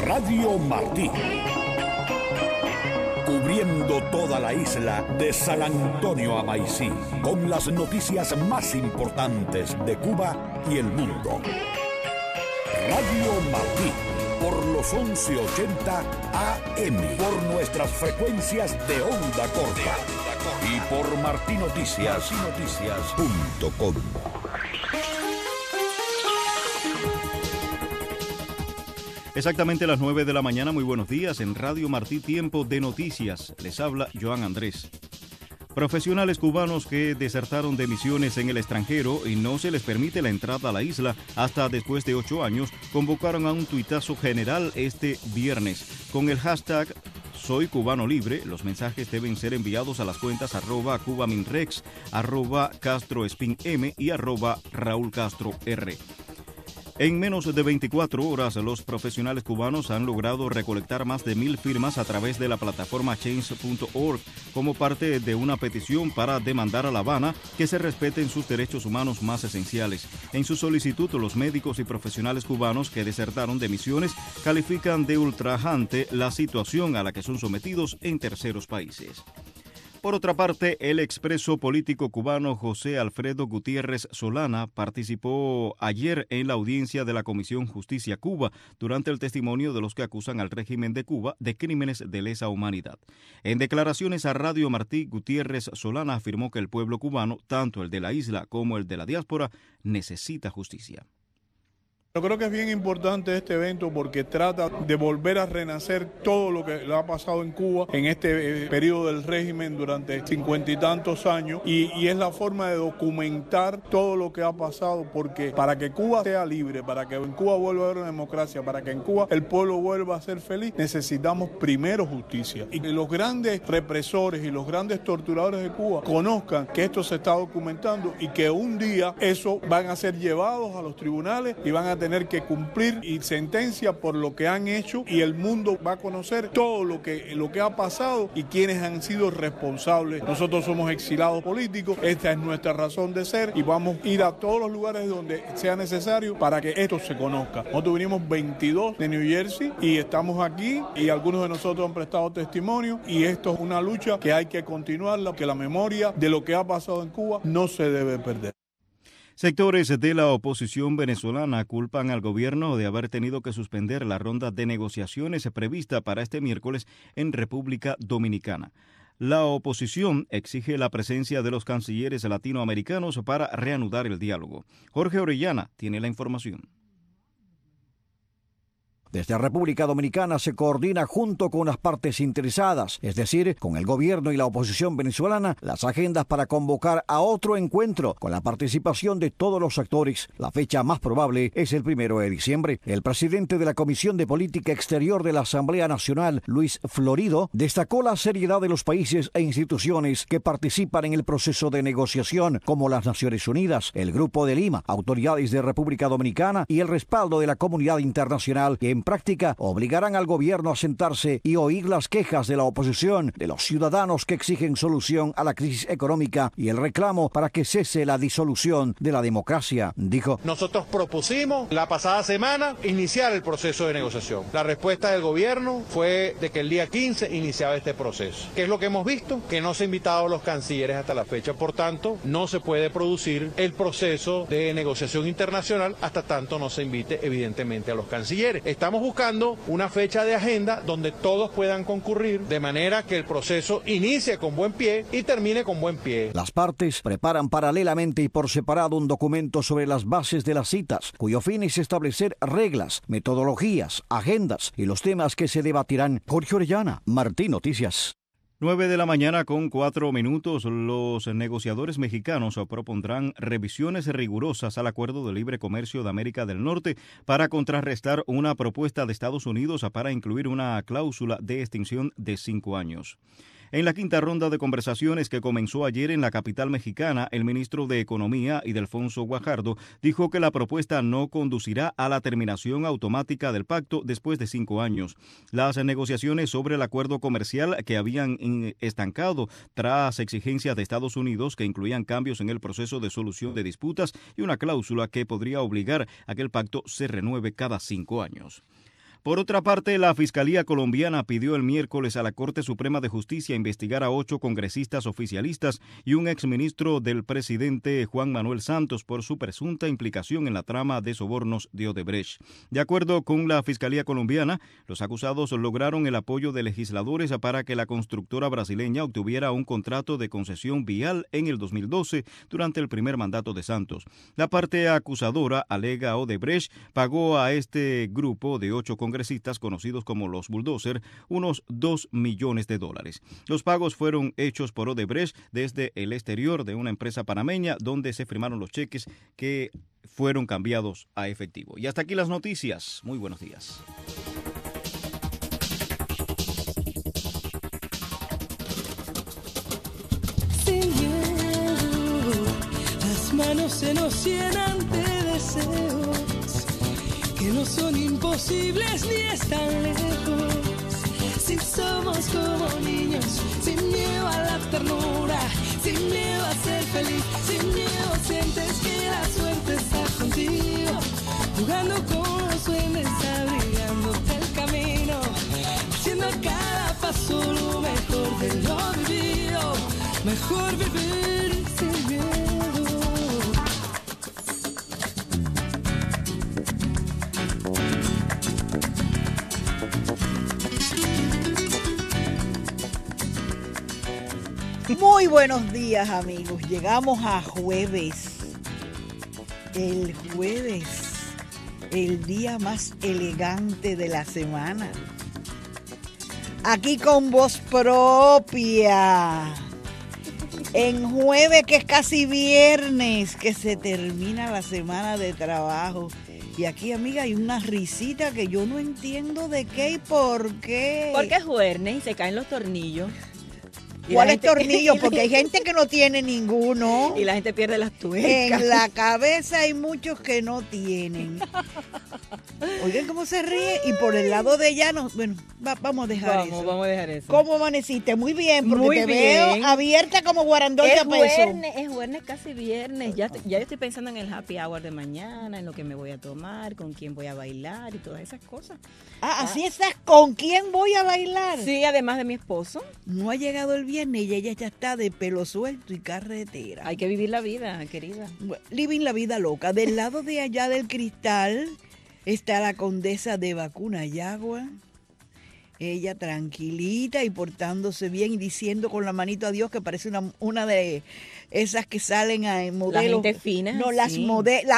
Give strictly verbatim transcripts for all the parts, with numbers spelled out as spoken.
Radio Martí. Cubriendo toda la isla de San Antonio a Maicí, con las noticias más importantes de Cuba y el mundo. Radio Martí, por los once ochenta A M, por nuestras frecuencias de onda corta y por martinoticias punto com. Exactamente las nueve de la mañana, muy buenos días, en Radio Martí, tiempo de noticias. Les habla Joan Andrés. Profesionales cubanos que desertaron de misiones en el extranjero y no se les permite la entrada a la isla hasta después de ocho años, convocaron a un tuitazo general este viernes con el hashtag Soy Cubano Libre. Los mensajes deben ser enviados a las cuentas arroba cubaminrex, arroba castroespinm y arroba Raúl Castro R. En menos de veinticuatro horas, los profesionales cubanos han logrado recolectar más de mil firmas a través de la plataforma change punto org como parte de una petición para demandar a La Habana que se respeten sus derechos humanos más esenciales. En su solicitud, los médicos y profesionales cubanos que desertaron de misiones califican de ultrajante la situación a la que son sometidos en terceros países. Por otra parte, el expreso político cubano José Alfredo Gutiérrez Solana participó ayer en la audiencia de la Comisión Justicia Cuba durante el testimonio de los que acusan al régimen de Cuba de crímenes de lesa humanidad. En declaraciones a Radio Martí, Gutiérrez Solana afirmó que el pueblo cubano, tanto el de la isla como el de la diáspora, necesita justicia. Yo creo que es bien importante este evento porque trata de volver a renacer todo lo que le ha pasado en Cuba en este eh, periodo del régimen durante cincuenta y tantos años y, y es la forma de documentar todo lo que ha pasado, porque para que Cuba sea libre, para que en Cuba vuelva a haber una democracia, para que en Cuba el pueblo vuelva a ser feliz, necesitamos primero justicia. Y que los grandes represores y los grandes torturadores de Cuba conozcan que esto se está documentando y que un día eso van a ser llevados a los tribunales y van a tener tener que cumplir y sentencia por lo que han hecho, y el mundo va a conocer todo lo que, lo que ha pasado y quienes han sido responsables. Nosotros somos exilados políticos, esta es nuestra razón de ser y vamos a ir a todos los lugares donde sea necesario para que esto se conozca. Nosotros vinimos veintidós de New Jersey y estamos aquí y algunos de nosotros han prestado testimonio y esto es una lucha que hay que continuarla, que la memoria de lo que ha pasado en Cuba no se debe perder. Sectores de la oposición venezolana culpan al gobierno de haber tenido que suspender la ronda de negociaciones prevista para este miércoles en República Dominicana. La oposición exige la presencia de los cancilleres latinoamericanos para reanudar el diálogo. Jorge Orellana tiene la información. Desde República Dominicana se coordina junto con las partes interesadas, es decir, con el gobierno y la oposición venezolana, las agendas para convocar a otro encuentro con la participación de todos los actores. La fecha más probable es el primero de diciembre. El presidente de la Comisión de Política Exterior de la Asamblea Nacional, Luis Florido, destacó la seriedad de los países e instituciones que participan en el proceso de negociación, como las Naciones Unidas, el Grupo de Lima, autoridades de República Dominicana y el respaldo de la comunidad internacional, que en práctica obligarán al gobierno a sentarse y oír las quejas de la oposición, de los ciudadanos que exigen solución a la crisis económica y el reclamo para que cese la disolución de la democracia, dijo. Nosotros propusimos la pasada semana iniciar el proceso de negociación. La respuesta del gobierno fue de que el día quince iniciaba este proceso. ¿Qué es lo que hemos visto? Que no se han invitado a los cancilleres hasta la fecha, por tanto, no se puede producir el proceso de negociación internacional hasta tanto no se invite evidentemente a los cancilleres. Estamos buscando una fecha de agenda donde todos puedan concurrir de manera que el proceso inicie con buen pie y termine con buen pie. Las partes preparan paralelamente y por separado un documento sobre las bases de las citas, cuyo fin es establecer reglas, metodologías, agendas y los temas que se debatirán. Jorge Orellana, Martí Noticias. nueve de la mañana con cuatro minutos, los negociadores mexicanos propondrán revisiones rigurosas al Acuerdo de Libre Comercio de América del Norte para contrarrestar una propuesta de Estados Unidos para incluir una cláusula de extinción de cinco años. En la quinta ronda de conversaciones que comenzó ayer en la capital mexicana, el ministro de Economía, Ildefonso Guajardo, dijo que la propuesta no conducirá a la terminación automática del pacto después de cinco años. Las negociaciones sobre el acuerdo comercial que habían estancado tras exigencias de Estados Unidos que incluían cambios en el proceso de solución de disputas y una cláusula que podría obligar a que el pacto se renueve cada cinco años. Por otra parte, la Fiscalía colombiana pidió el miércoles a la Corte Suprema de Justicia investigar a ocho congresistas oficialistas y un exministro del presidente Juan Manuel Santos por su presunta implicación en la trama de sobornos de Odebrecht. De acuerdo con la Fiscalía colombiana, los acusados lograron el apoyo de legisladores para que la constructora brasileña obtuviera un contrato de concesión vial en el dos mil doce durante el primer mandato de Santos. La parte acusadora alega Odebrecht pagó a este grupo de ocho congresistas congresistas conocidos como los bulldozer unos dos millones de dólares. Los pagos fueron hechos por Odebrecht desde el exterior de una empresa panameña donde se firmaron los cheques que fueron cambiados a efectivo. Y hasta aquí las noticias. Muy buenos días. Sin miedo, las manos se nos llenan de deseos que no son imposibles ni están lejos. Si somos como niños, sin miedo a la ternura, sin miedo a ser feliz, sin miedo sientes que la suerte está contigo, jugando con los duendes, abrigándote el camino, haciendo a cada paso lo mejor de lo vivido, mejor vivir sin miedo. Muy buenos días, amigos. Llegamos a jueves. El jueves, el día más elegante de la semana. Aquí con voz propia. En jueves, que es casi viernes, que se termina la semana de trabajo. Y aquí, amiga, hay una risita que yo no entiendo de qué y por qué. Porque es jueves y se caen los tornillos. ¿Cuál es tornillo? Porque hay gente que no tiene ninguno. Y la gente pierde las tuercas. En la cabeza hay muchos que no tienen. Oigan cómo se ríe. Y por el lado de ella, no, bueno, va, vamos a dejar vamos, eso. Vamos a dejar eso. ¿Cómo amaneciste? Muy bien, porque Muy te bien. veo abierta como guarandón de Es peso. jueves, es jueves, casi viernes. Ya, ya yo estoy pensando en el happy hour de mañana, en lo que me voy a tomar, con quién voy a bailar y todas esas cosas. Ah, así estás. ¿Con quién voy a bailar? Sí, además de mi esposo. No ha llegado el viernes y ella ya está de pelo suelto y carretera. Hay que vivir la vida, querida. Bueno, living la vida loca. Del lado de allá del cristal está la condesa de Vacunayagua. Ella tranquilita y portándose bien y diciendo con la manito a Dios que parece una, una de esas que salen a en modelos. La gente fina. No, las sí. modelos.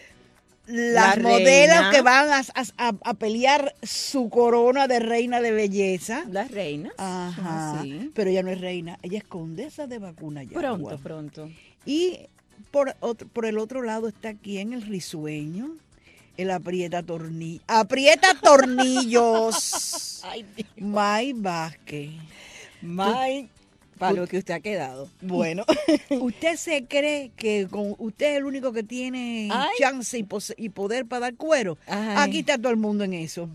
Las La modelos reina. que van a, a, a pelear su corona de reina de belleza. Las reinas. Ajá. Sí. Pero ella no es reina, ella es condesa de Vacunayagua. Pronto, pronto. Y por, otro, por el otro lado está aquí en el risueño, el aprieta tornillos. ¡Aprieta tornillos! Ay, Dios. May Vázquez. May, para lo que usted ha quedado. Bueno, ¿usted se cree que con usted es el único que tiene Ay. chance y, pose- y poder para dar cuero? Ay. Aquí está todo el mundo en eso.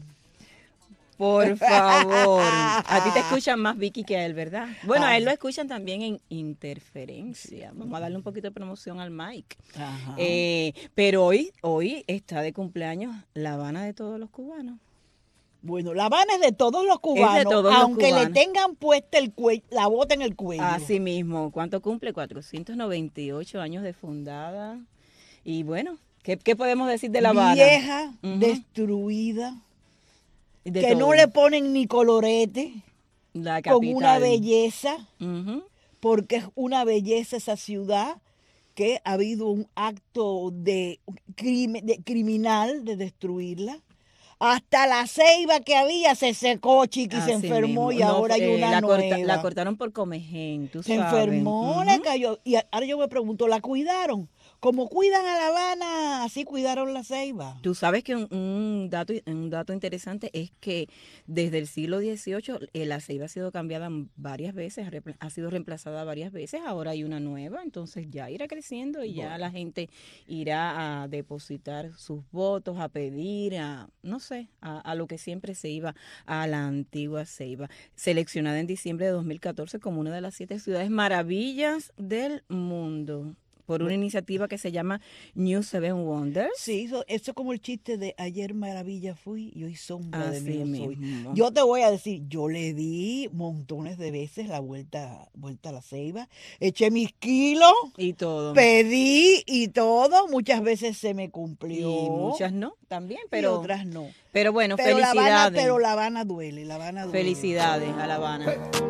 Por favor. A ti te escuchan más Vicky que a él, ¿verdad? Bueno, a él lo escuchan también en Interferencia. Vamos a darle un poquito de promoción al Mike. Ajá. Eh, pero hoy, hoy está de cumpleaños La Habana de todos los cubanos. Bueno, La Habana es de todos los cubanos, todos los aunque cubanos. le tengan puesta el cuello, la bota en el cuello. Así mismo. ¿Cuánto cumple? cuatrocientos noventa y ocho años de fundada. Y bueno, ¿qué, qué podemos decir de La Habana? Vieja, Ujú. destruida, De que todo. no le ponen ni colorete, La con capital. una belleza, Ujú. porque es una belleza esa ciudad, que ha habido un acto de, crime- de criminal de destruirla. Hasta la ceiba que había se secó, chiqui, se Así enfermó mismo. y No, ahora hay eh, una la, corta- nueva. la cortaron por Comején, tú Se sabes. enfermó, Ujú. le cayó. Y ahora yo me pregunto, ¿la cuidaron? Como cuidan a La Habana, así cuidaron la ceiba. Tú sabes que un, un dato un dato interesante es que desde el siglo dieciocho eh, la ceiba ha sido cambiada varias veces, ha repla- ha sido reemplazada varias veces, ahora hay una nueva, entonces ya irá creciendo y ya la gente irá a depositar sus votos, a pedir, a no sé, a, a lo que siempre se iba, a la antigua ceiba, seleccionada en diciembre de dos mil catorce como una de las siete ciudades maravillas del mundo por una iniciativa que se llama New Seven Wonders. Sí, eso, eso es como el chiste de ayer maravilla fui y hoy sombra de mí Así no soy. mismo. Yo te voy a decir, yo le di montones de veces la vuelta, vuelta a la ceiba, eché mis kilos, Y todo. pedí y todo, muchas veces se me cumplió. Y muchas no, también, y pero otras no. pero bueno, Pero La Habana, felicidades. pero La Habana duele, La Habana duele. Felicidades a La Habana.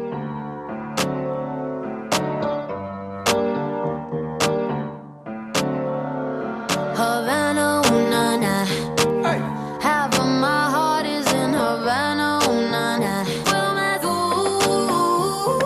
Havana, ooh, na, na. Half of my heart is in Havana, ooh, na, na. Well, my- ooh,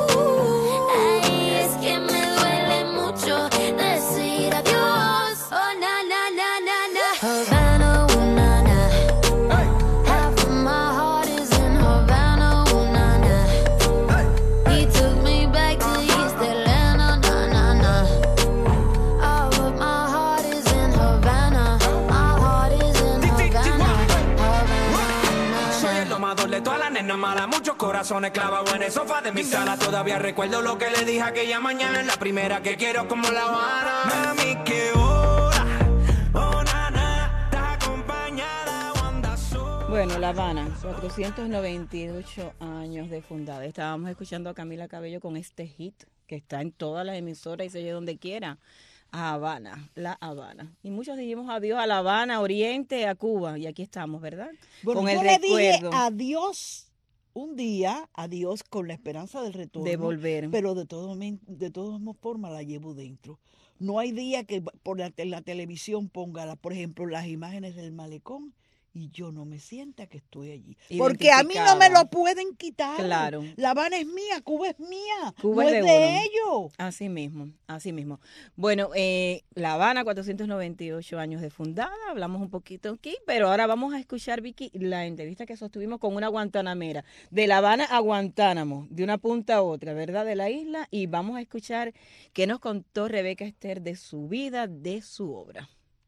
ay, es que me duele mucho decir adiós. Oh, na, na, na, na, na. Havana, ooh, na, na. Half of my heart is in Havana, ooh, na, na. He took me back to East Atlanta, na, na, na. Oh, but my heart is in Havana. My heart is in Havana. Soy el domador de todas las nenas malas, muchos corazones clavados en el sofá de mi sala. Todavía recuerdo lo que le dije aquella mañana, en la primera que quiero como La Habana. Mami, qué hora, oh, na, na, estás acompañada o andas sola. Bueno, La Habana, cuatrocientos noventa y ocho años de fundada. Estábamos escuchando a Camila Cabello con este hit que está en todas las emisoras y se oye donde quiera. A Habana, La Habana. Y muchos dijimos adiós a La Habana, Oriente, a Cuba. Y aquí estamos, ¿verdad? Bueno, con yo el le dije recuerdo adiós un día, adiós con la esperanza del retorno. de volver. Pero de, todo, men- de todas formas la llevo dentro. No hay día que por la, te- la televisión ponga, la- por ejemplo, las imágenes del malecón y yo no me sienta que estoy allí. Porque a mí no me Identificada. lo pueden quitar. Claro. La Habana es mía, Cuba es mía. Cuba no es es de de, uno. ellos. Así mismo, así mismo. Bueno, eh, La Habana, cuatrocientos noventa y ocho años de fundada, hablamos un poquito aquí, pero ahora vamos a escuchar, Vicky, la entrevista que sostuvimos con una guantanamera, de La Habana a Guantánamo, de una punta a otra, ¿verdad?, de la isla, y vamos a escuchar qué nos contó Rebeca Ester de su vida, de su obra.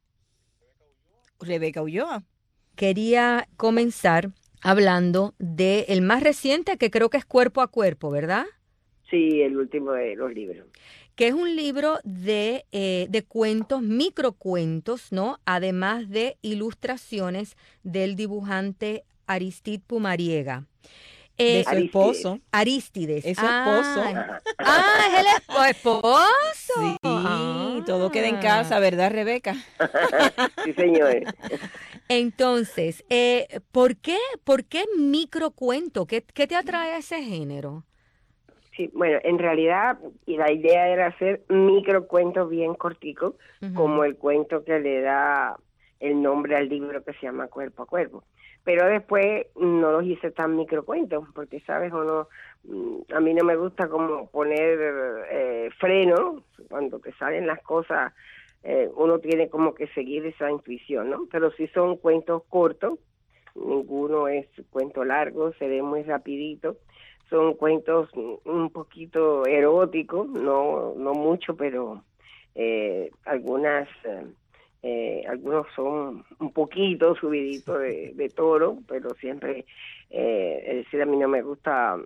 Rebeca Ulloa. Quería comenzar hablando del más reciente, que creo que es Cuerpo a Cuerpo, ¿verdad? Sí, el último de los libros. Que es un libro de, eh, de cuentos, microcuentos, ¿no? Además de ilustraciones del dibujante Aristide Pumariega. De Eh, su esposo. Aristides. Es su esposo. Ah, ah, es el esp- esposo. Sí, Ah. todo queda en casa, ¿verdad, Rebeca? Sí, señor. Entonces, eh, ¿por qué, por qué microcuento? ¿Qué, qué te atrae a ese género? Sí, bueno, en realidad y la idea era hacer microcuentos bien corticos, Ujú. como el cuento que le da el nombre al libro que se llama Cuerpo a Cuerpo. Pero después no los hice tan microcuentos, porque, ¿sabes? Uno, mm, a mí no me gusta como poner eh, freno cuando te salen las cosas. Eh, uno tiene como que seguir esa intuición, ¿no? Pero si son cuentos cortos, ninguno es cuento largo, se ve muy rapidito. Son cuentos un poquito eróticos, no no mucho, pero eh, algunas eh, eh, algunos son un poquito subiditos de, de toro, pero siempre, eh, es decir, a mí no me gusta,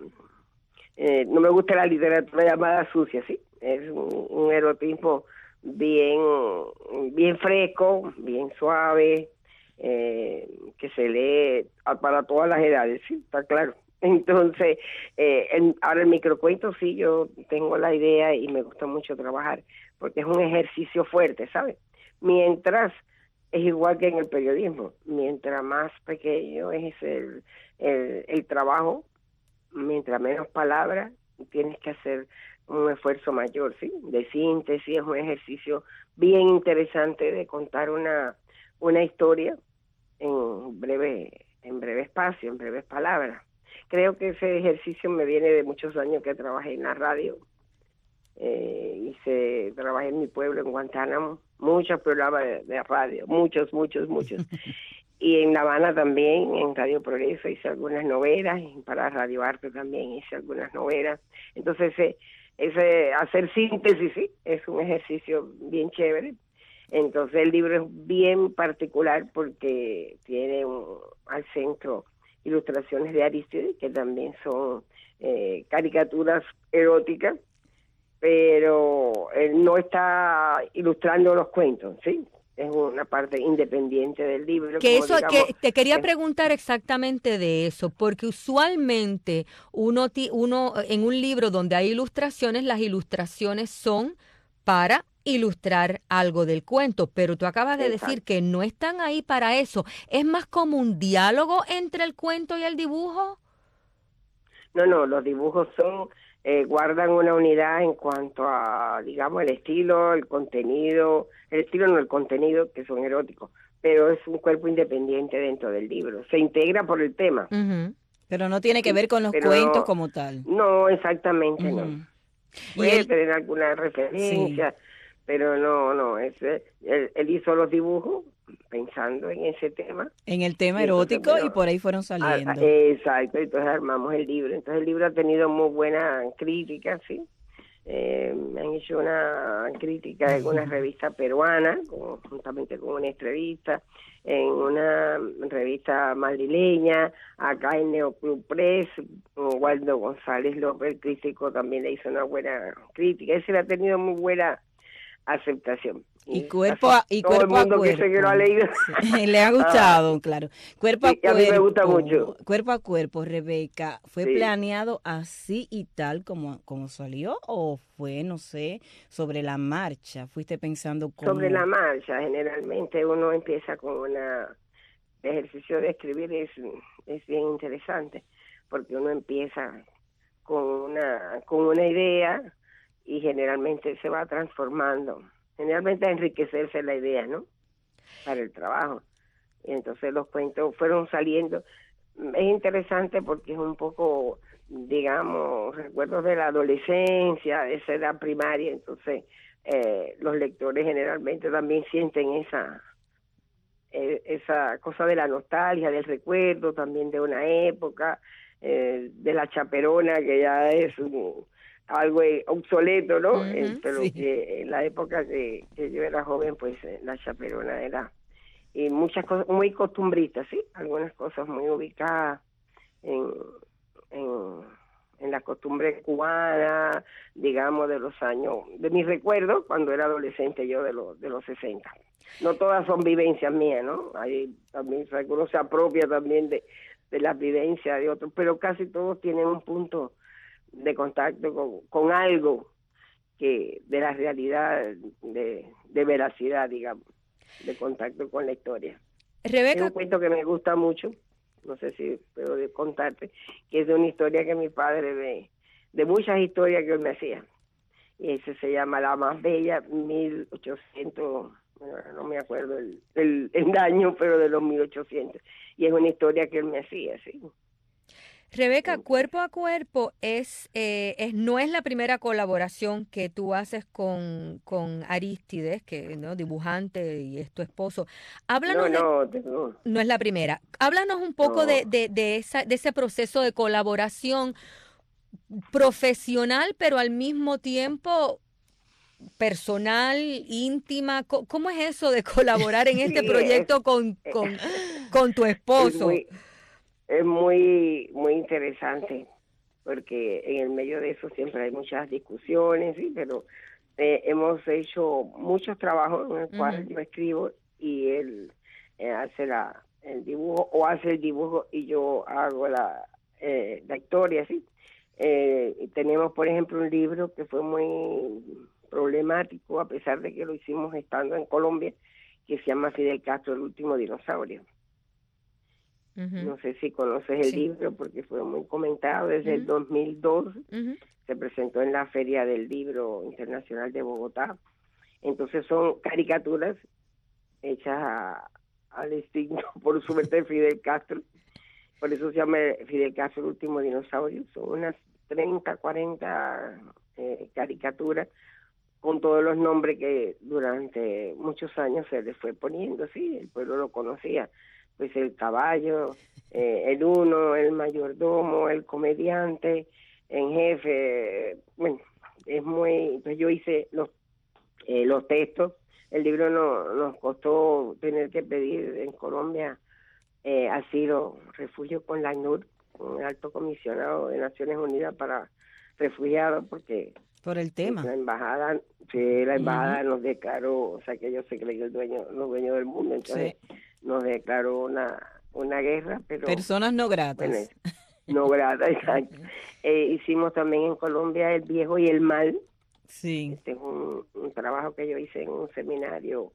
eh, no me gusta la literatura llamada sucia, ¿sí? Es un, un erotismo bien, bien fresco, bien suave, eh, que se lee para todas las edades, ¿sí? Está claro. Entonces, eh, el, ahora el microcuento sí, yo tengo la idea y me gusta mucho trabajar, porque es un ejercicio fuerte, ¿sabes? Mientras, es igual que en el periodismo, mientras más pequeño es el, el, el trabajo, mientras menos palabras, tienes que hacer un esfuerzo mayor, ¿sí? De síntesis, es un ejercicio bien interesante de contar una, una historia en breve, en breve espacio, en breves palabras. Creo que ese ejercicio me viene de muchos años que trabajé en la radio, eh, hice, trabajé en mi pueblo, en Guantánamo, muchos programas de, de radio, muchos, muchos, muchos. Y en La Habana también, en Radio Progreso, hice algunas novelas, y para Radio Arte también hice algunas novelas. Entonces, ese, ese hacer síntesis, sí, es un ejercicio bien chévere. Entonces, el libro es bien particular porque tiene un, al centro ilustraciones de Aristides, que también son eh, caricaturas eróticas, pero él no está ilustrando los cuentos, ¿sí? Es una parte independiente del libro. Que como eso, digamos, que te quería es- preguntar exactamente de eso, porque usualmente uno, ti- uno en un libro donde hay ilustraciones, las ilustraciones son para ilustrar algo del cuento, pero tú acabas de decir Exacto. que no están ahí para eso. ¿Es más como un diálogo entre el cuento y el dibujo? No, no, los dibujos son, eh, guardan una unidad en cuanto a, digamos, el estilo, el contenido, el estilo no el contenido, que son eróticos, pero es un cuerpo independiente dentro del libro, se integra por el tema. Ujú. Pero no tiene que Sí, ver con los pero cuentos no- como tal. No, exactamente no. Ujú. Y Puede él, tener alguna referencia, pero no, no, ese, él, él hizo los dibujos pensando en ese tema. en el tema Y entonces, erótico, y bueno, por ahí fueron Ah, ah, saliendo. exacto, entonces armamos el libro. Entonces el libro ha tenido muy buena crítica, sí. Eh, me han hecho una crítica en una revista peruana, con- juntamente con una entrevista, en una revista madrileña, acá en Neoclub Press, Waldo González López, el crítico, también le hizo una buena crítica. Ese le ha tenido muy buena aceptación. Y cuerpo a, y todo el cuerpo a mundo que sé que lo ha cuerpo. leído. Sí, le ha gustado, claro. Cuerpo a Sí, a mí cuerpo. me gusta mucho. Cuerpo a cuerpo, Rebeca. ¿Fue Sí. planeado así y tal como, como salió? ¿O fue, no sé, sobre la marcha? ¿Fuiste pensando cómo? Sobre la marcha, generalmente uno empieza con una el ejercicio de escribir es, es bien interesante, porque uno empieza con una con una idea y generalmente se va transformando, generalmente a enriquecerse la idea, ¿no? Para el trabajo. Y entonces los cuentos fueron saliendo. Es interesante porque es un poco, digamos, recuerdos de la adolescencia, de esa edad primaria, entonces eh, los lectores generalmente también sienten esa eh, esa cosa de la nostalgia, del recuerdo también de una época, eh, de la chaperona, que ya es un, algo eh, obsoleto, ¿no? Ujú, Eh, pero sí. que en la época que, que yo era joven, pues eh, la chaperona era y muchas cosas muy costumbristas, sí, algunas cosas muy ubicadas en, en, en la costumbre cubana, digamos, de los años, de mis recuerdos cuando era adolescente yo de los de los sesenta. No todas son vivencias mías, ¿no? Hay también, o sea, que uno se apropia también de, de las vivencias de otros, pero casi todos tienen un punto de contacto con, con algo que de la realidad, de, de veracidad, digamos, de contacto con la historia. Es Rebeca, un cuento que me gusta mucho, no sé si puedo de- contarte, que es de una historia que mi padre ve, de muchas historias que él me hacía. Y ese se llama La Más Bella, mil ochocientos, bueno, ahora no me acuerdo el, el, el año, pero de los mil ochocientos. Y es una historia que él me hacía, sí. Rebeca, Cuerpo a Cuerpo es, eh, es no es la primera colaboración que tú haces con, con Arístides, que no dibujante y es tu esposo. Háblanos No, de, no, te- no. no es la primera. Háblanos un poco No. de, de, de esa, de ese proceso de colaboración profesional, pero al mismo tiempo personal, íntima. Co- ¿Cómo es eso de colaborar en este Sí, proyecto es- con, con, con tu Es esposo? muy, es muy, muy interesante, porque en el medio de eso siempre hay muchas discusiones, sí, pero eh, hemos hecho muchos trabajos en el cual Ujú. yo escribo y él eh, hace la, el dibujo, o hace el dibujo y yo hago la, eh, la historia, sí. Eh, y tenemos, por ejemplo, un libro que fue muy problemático, a pesar de que lo hicimos estando en Colombia, que se llama Fidel Castro, el último dinosaurio. Ujú, No sé si conoces el Sí. libro porque fue muy comentado desde el Ujú. dos mil dos. ujú. Se presentó en la Feria del Libro Internacional de Bogotá. Entonces son caricaturas hechas a- al estilo, por suerte, de Fidel Castro. Por eso se llama Fidel Castro, el último dinosaurio. Son unas treinta, cuarenta eh, caricaturas con todos los nombres que durante muchos años se les fue poniendo, sí, el pueblo lo conocía. Pues el caballo, eh, el uno, el mayordomo, el comediante, en jefe, bueno, es muy, pues yo hice los eh, los textos. El libro no, nos costó tener que pedir en Colombia eh, asilo, refugio con la ACNUR, con el alto comisionado de Naciones Unidas para refugiados, porque Por el tema. La embajada, sí, la embajada uh-huh. nos declaró, o sea que ellos se creen el dueño, los dueños del mundo, entonces sí. nos declaró una, una guerra, pero... Personas no gratas. Bueno, no gratas, exacto. Eh, hicimos también en Colombia El Viejo y el Mal. Sí. Este es un, un trabajo que yo hice en un seminario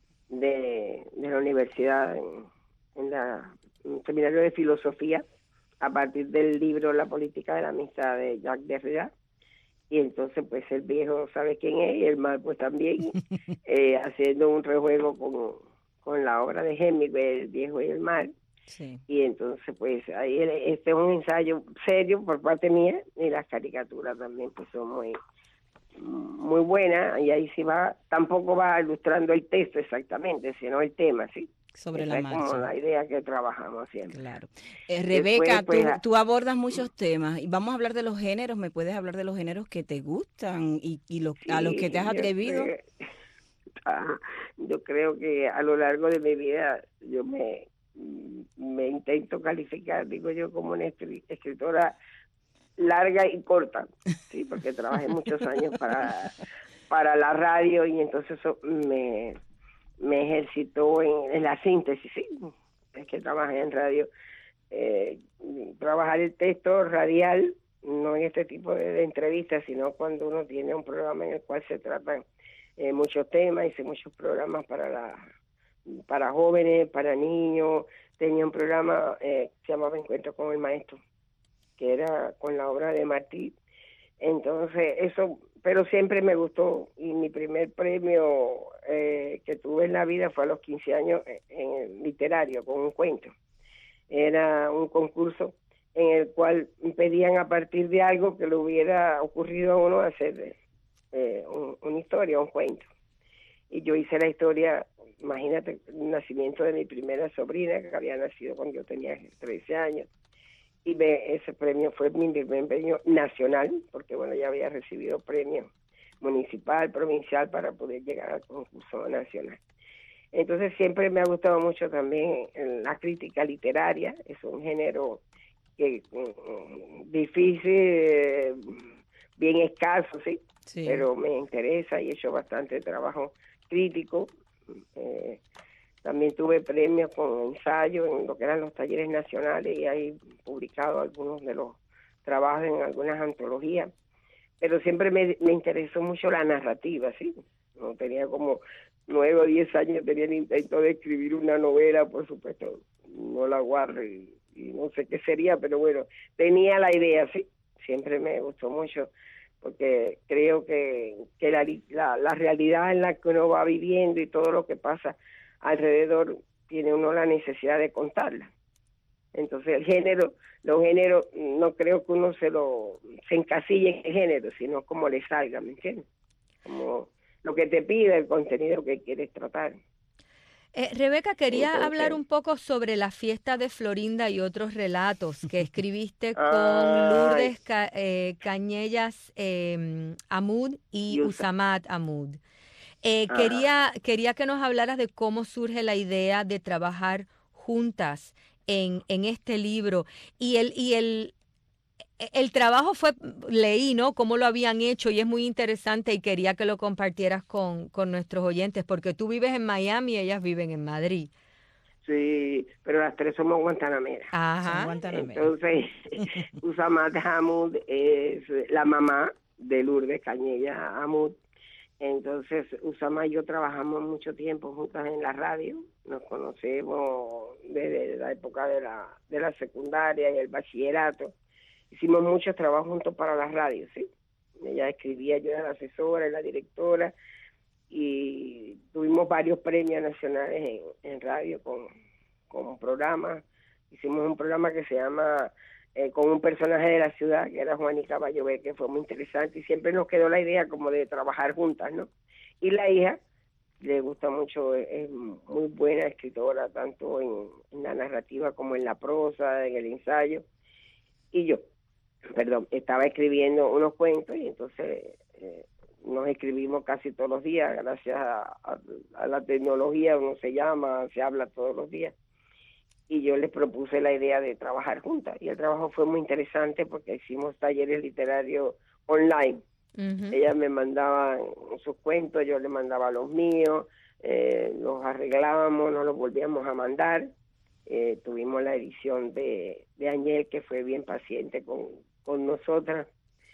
de, de la universidad, en, en la, un seminario de filosofía, a partir del libro La política de la amistad de Jacques Derrida. Y entonces pues el viejo sabe quién es y el mal pues también, eh, haciendo un rejuego con, con la obra de Hemingway, El Viejo y el Mal. Sí. Y entonces pues ahí este es un ensayo serio por parte mía, y las caricaturas también pues son muy muy buenas, y ahí sí va, tampoco va ilustrando el texto exactamente, sino el tema, ¿sí? Sobre Esa la es marcha. como la idea que trabajamos siempre. Claro. Eh, Rebeca, Después, pues, tú, tú abordas muchos temas y vamos a hablar de los géneros. ¿Me puedes hablar de los géneros que te gustan y, y lo, sí, a los que te has atrevido? Yo, ah, yo creo que a lo largo de mi vida yo me, me intento calificar, digo yo, como una escritora larga y corta, sí, porque trabajé muchos años para, para la radio, y entonces eso me... me ejercitó en, en la síntesis, sí, es que trabajé en radio, eh, trabajar el texto radial, no en este tipo de, de entrevistas, sino cuando uno tiene un programa en el cual se tratan eh, muchos temas, hice muchos programas para la para jóvenes, para niños, tenía un programa eh, que se llamaba Encuentro con el Maestro, que era con la obra de Martí, entonces eso... pero siempre me gustó, y mi primer premio eh, que tuve en la vida fue a los quince años en el literario, con un cuento. Era un concurso en el cual pedían a partir de algo que le hubiera ocurrido a uno hacer eh, un, una historia, un cuento. Y yo hice la historia, imagínate, el nacimiento de mi primera sobrina, que había nacido cuando yo tenía trece años. Y me, ese premio fue mi primer premio nacional, porque bueno, ya había recibido premio municipal, provincial, para poder llegar al concurso nacional. Entonces siempre me ha gustado mucho también la crítica literaria, es un género que um, difícil, bien escaso, sí, sí, pero me interesa y he hecho bastante trabajo crítico. Eh, También tuve premios con ensayo en lo que eran los talleres nacionales, y he publicado algunos de los trabajos en algunas antologías. Pero siempre me, me interesó mucho la narrativa, ¿sí? No tenía como nueve o diez años, tenía el intento de escribir una novela, por supuesto, no la guardo y, y no sé qué sería, pero bueno, tenía la idea, ¿sí? Siempre me gustó mucho, porque creo que, que la, la, la realidad en la que uno va viviendo y todo lo que pasa alrededor, tiene uno la necesidad de contarla. Entonces el género, los géneros, no creo que uno se lo se encasille en el género, sino como le salga, ¿me entiendes? Como lo que te pide el contenido que quieres tratar. Eh, Rebeca, quería Entonces, hablar un poco sobre la fiesta de Florinda y otros relatos que escribiste con Lourdes Ca eh, Cañellas eh, Amud y Usamat Amud. Eh, quería, quería que nos hablaras de cómo surge la idea de trabajar juntas en, en este libro. Y el, y el, el trabajo fue, leí, ¿no? Cómo lo habían hecho, y es muy interesante, y quería que lo compartieras con, con nuestros oyentes, porque tú vives en Miami y ellas viven en Madrid. Sí, pero las tres somos guantanameras. Ajá. Guantanameras. Entonces, Usamat Amud es la mamá de Lourdes Cañellas Amud. Entonces, Usama y yo trabajamos mucho tiempo juntas en la radio, nos conocemos desde la época de la de la secundaria y el bachillerato. Hicimos muchos trabajos juntos para la radio, ¿sí? Ella escribía, yo era la asesora, la directora, y tuvimos varios premios nacionales en, en radio con, con programas. Hicimos un programa que se llama... Eh, con un personaje de la ciudad, que era Juanica Bayobé, que fue muy interesante, y siempre nos quedó la idea como de trabajar juntas, ¿no? Y la hija le gusta mucho, es muy buena escritora, tanto en, en la narrativa como en la prosa, en el ensayo. Y yo, perdón, estaba escribiendo unos cuentos, y entonces eh, nos escribimos casi todos los días, gracias a, a, a la tecnología, uno se llama, se habla todos los días. Y yo les propuse la idea de trabajar juntas. Y el trabajo fue muy interesante porque hicimos talleres literarios online. Uh-huh. Ella me mandaba sus cuentos, yo le mandaba los míos, eh, los arreglábamos, nos los volvíamos a mandar. Eh, tuvimos la edición de, de Añel, que fue bien paciente con, con nosotras,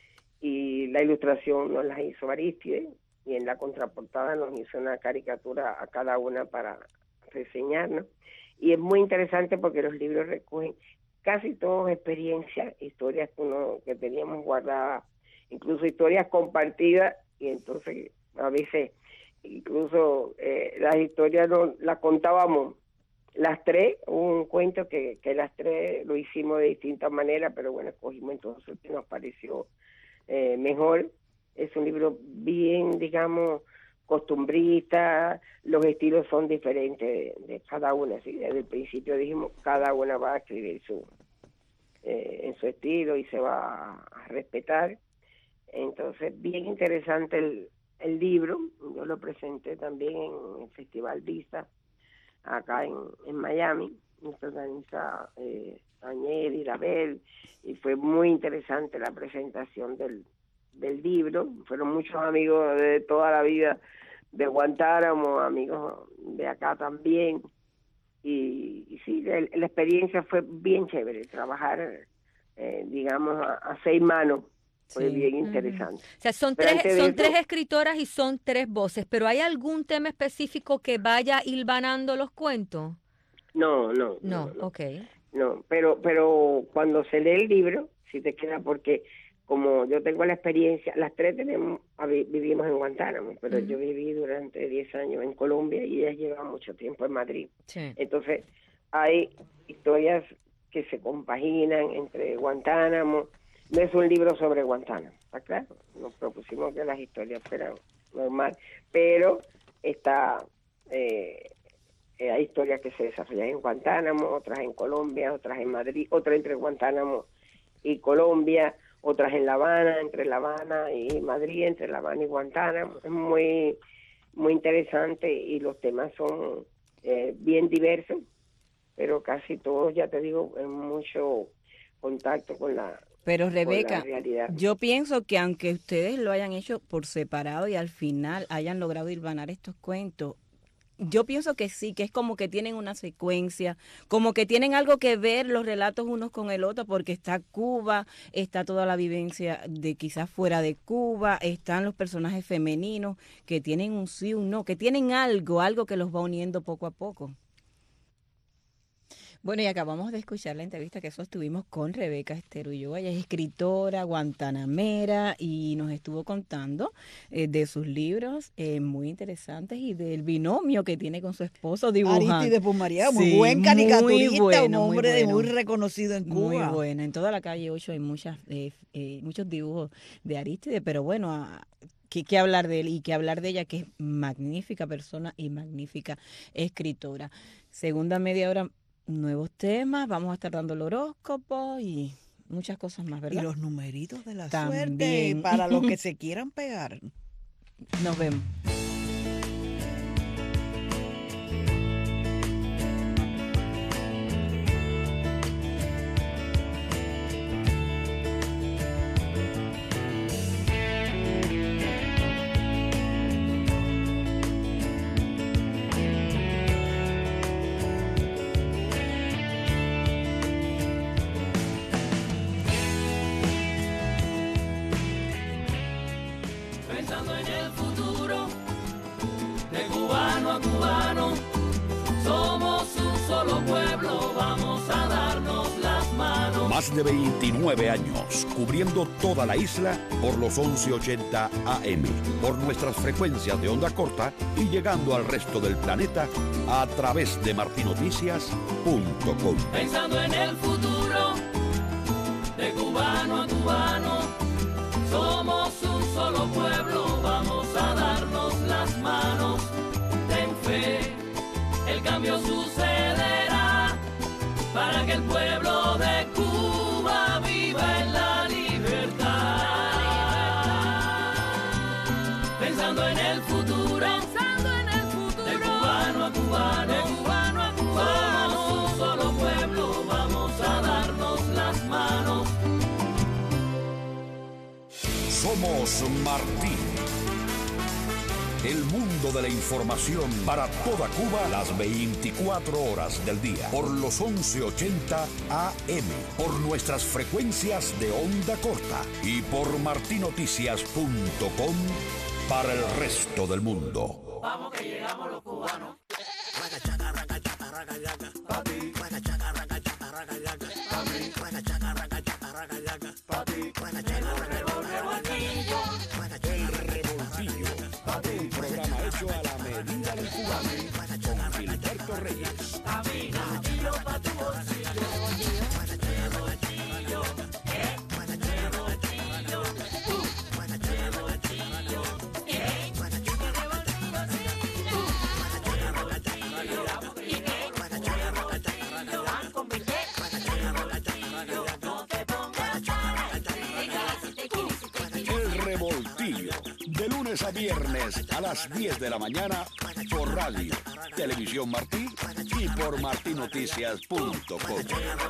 y la ilustración nos la hizo Aristide, y en la contraportada nos hizo una caricatura a cada una para reseñarnos. Y es muy interesante porque los libros recogen casi todas experiencias, historias que, uno, que teníamos guardadas, incluso historias compartidas, y entonces a veces incluso eh, las historias no, las contábamos las tres, un cuento que, que las tres lo hicimos de distintas maneras, pero bueno, escogimos entonces el que nos pareció eh, mejor. Es un libro bien, digamos, costumbrista, los estilos son diferentes de, de cada una, ¿sí? Desde el principio dijimos, cada una va a escribir su eh, en su estilo y se va a respetar. Entonces, bien interesante el, el libro. Yo lo presenté también en el Festival Vista, acá en, en Miami. Se organiza eh, Añel y Label, y fue muy interesante la presentación del, del libro. Fueron muchos amigos de toda la vida de Guantánamo, amigos de acá también. Y, y sí, la, la experiencia fue bien chévere, trabajar, eh, digamos, a, a seis manos. Fue sí. bien interesante. Uh-huh. O sea, son, tres, son eso, tres escritoras y son tres voces, pero ¿hay algún tema específico que vaya hilvanando los cuentos? No, no. No, no, no. ok. No, pero, pero cuando se lee el libro, sí te queda, porque como yo tengo la experiencia, las tres tenemos vivimos en Guantánamo, pero uh-huh. yo viví durante diez años en Colombia y ellas llevan mucho tiempo en Madrid. Sí. Entonces, hay historias que se compaginan entre Guantánamo. No es un libro sobre Guantánamo, ¿está claro? Nos propusimos que las historias fueran normal, pero está, eh, eh, hay historias que se desarrollan en Guantánamo, otras en Colombia, otras en Madrid, otras entre Guantánamo y Colombia, otras en La Habana, entre La Habana y Madrid, entre La Habana y Guantánamo. Es muy, muy interesante y los temas son eh, bien diversos, pero casi todos, ya te digo, en mucho contacto con la Pero Rebeca, yo pienso que aunque ustedes lo hayan hecho por separado y al final hayan logrado hilvanar estos cuentos, yo pienso que sí, que es como que tienen una secuencia, como que tienen algo que ver los relatos unos con el otro, porque está Cuba, está toda la vivencia de quizás fuera de Cuba, están los personajes femeninos que tienen un sí, un no, que tienen algo, algo que los va uniendo poco a poco. Bueno, y acabamos de escuchar la entrevista que sostuvimos con Rebeca Esther Ulloa. Ella es escritora guantanamera y nos estuvo contando eh, de sus libros eh, muy interesantes y del binomio que tiene con su esposo dibujando. Aristide Pumariega, muy sí, buen caricaturista, muy bueno, un hombre muy, bueno, muy reconocido en Cuba. Muy bueno, en toda la calle ocho hay muchas, eh, eh, muchos dibujos de Aristide, pero bueno, a, que, que hablar de él y que hablar de ella, que es magnífica persona y magnífica escritora. Segunda media hora, nuevos temas, vamos a estar dando el horóscopo y muchas cosas más, ¿verdad? Y los numeritos de la También. Suerte para los que se quieran pegar. Nos vemos. Más de veintinueve años, cubriendo toda la isla por los once ochenta A M, por nuestras frecuencias de onda corta y llegando al resto del planeta a través de martinoticias punto com. Pensando en el futuro, de cubano a cubano, somos un solo pueblo, vamos a darnos las manos. Ten fe, el cambio sucederá para que el pueblo de Cuba viva en la libertad. Pensando en el futuro, pensando en el futuro, de cubano a cubano, de cubano a cubano, somos un solo pueblo, vamos a darnos las manos. Somos Martí. El mundo de la información para toda Cuba las veinticuatro horas del día. Por los once ochenta A M. Por nuestras frecuencias de onda corta. Y por martinoticias punto com para el resto del mundo. Vamos que llegamos los cubanos. Un programa hecho a la medida del cubano con Gilberto Reyes. El Revoltillo, de lunes a viernes a las diez de la mañana por radio, Televisión Martí y por martinoticias punto com.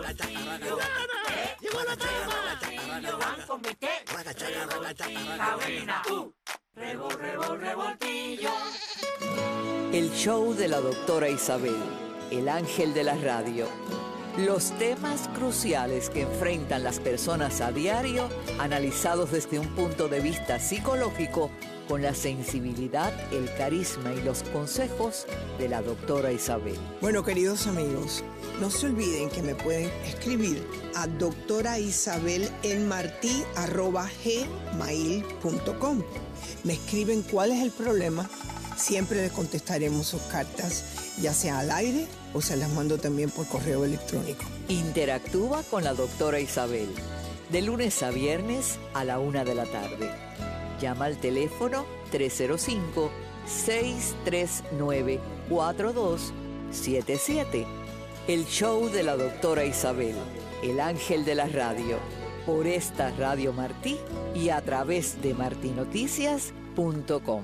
El show de la doctora Isabel, el ángel de la radio. Los temas cruciales que enfrentan las personas a diario, analizados desde un punto de vista psicológico, con la sensibilidad, el carisma y los consejos de la doctora Isabel. Bueno, queridos amigos, no se olviden que me pueden escribir a doctora Isabel en martí arroba gmail punto com. Me escriben cuál es el problema. Siempre les contestaremos sus cartas, ya sea al aire o se las mando también por correo electrónico. Interactúa con la doctora Isabel, de lunes a viernes a la una de la tarde. Llama al teléfono tres cero cinco, seis tres nueve, cuatro dos siete siete. El show de la doctora Isabel, el ángel de la radio, por esta Radio Martí y a través de martinoticias punto com.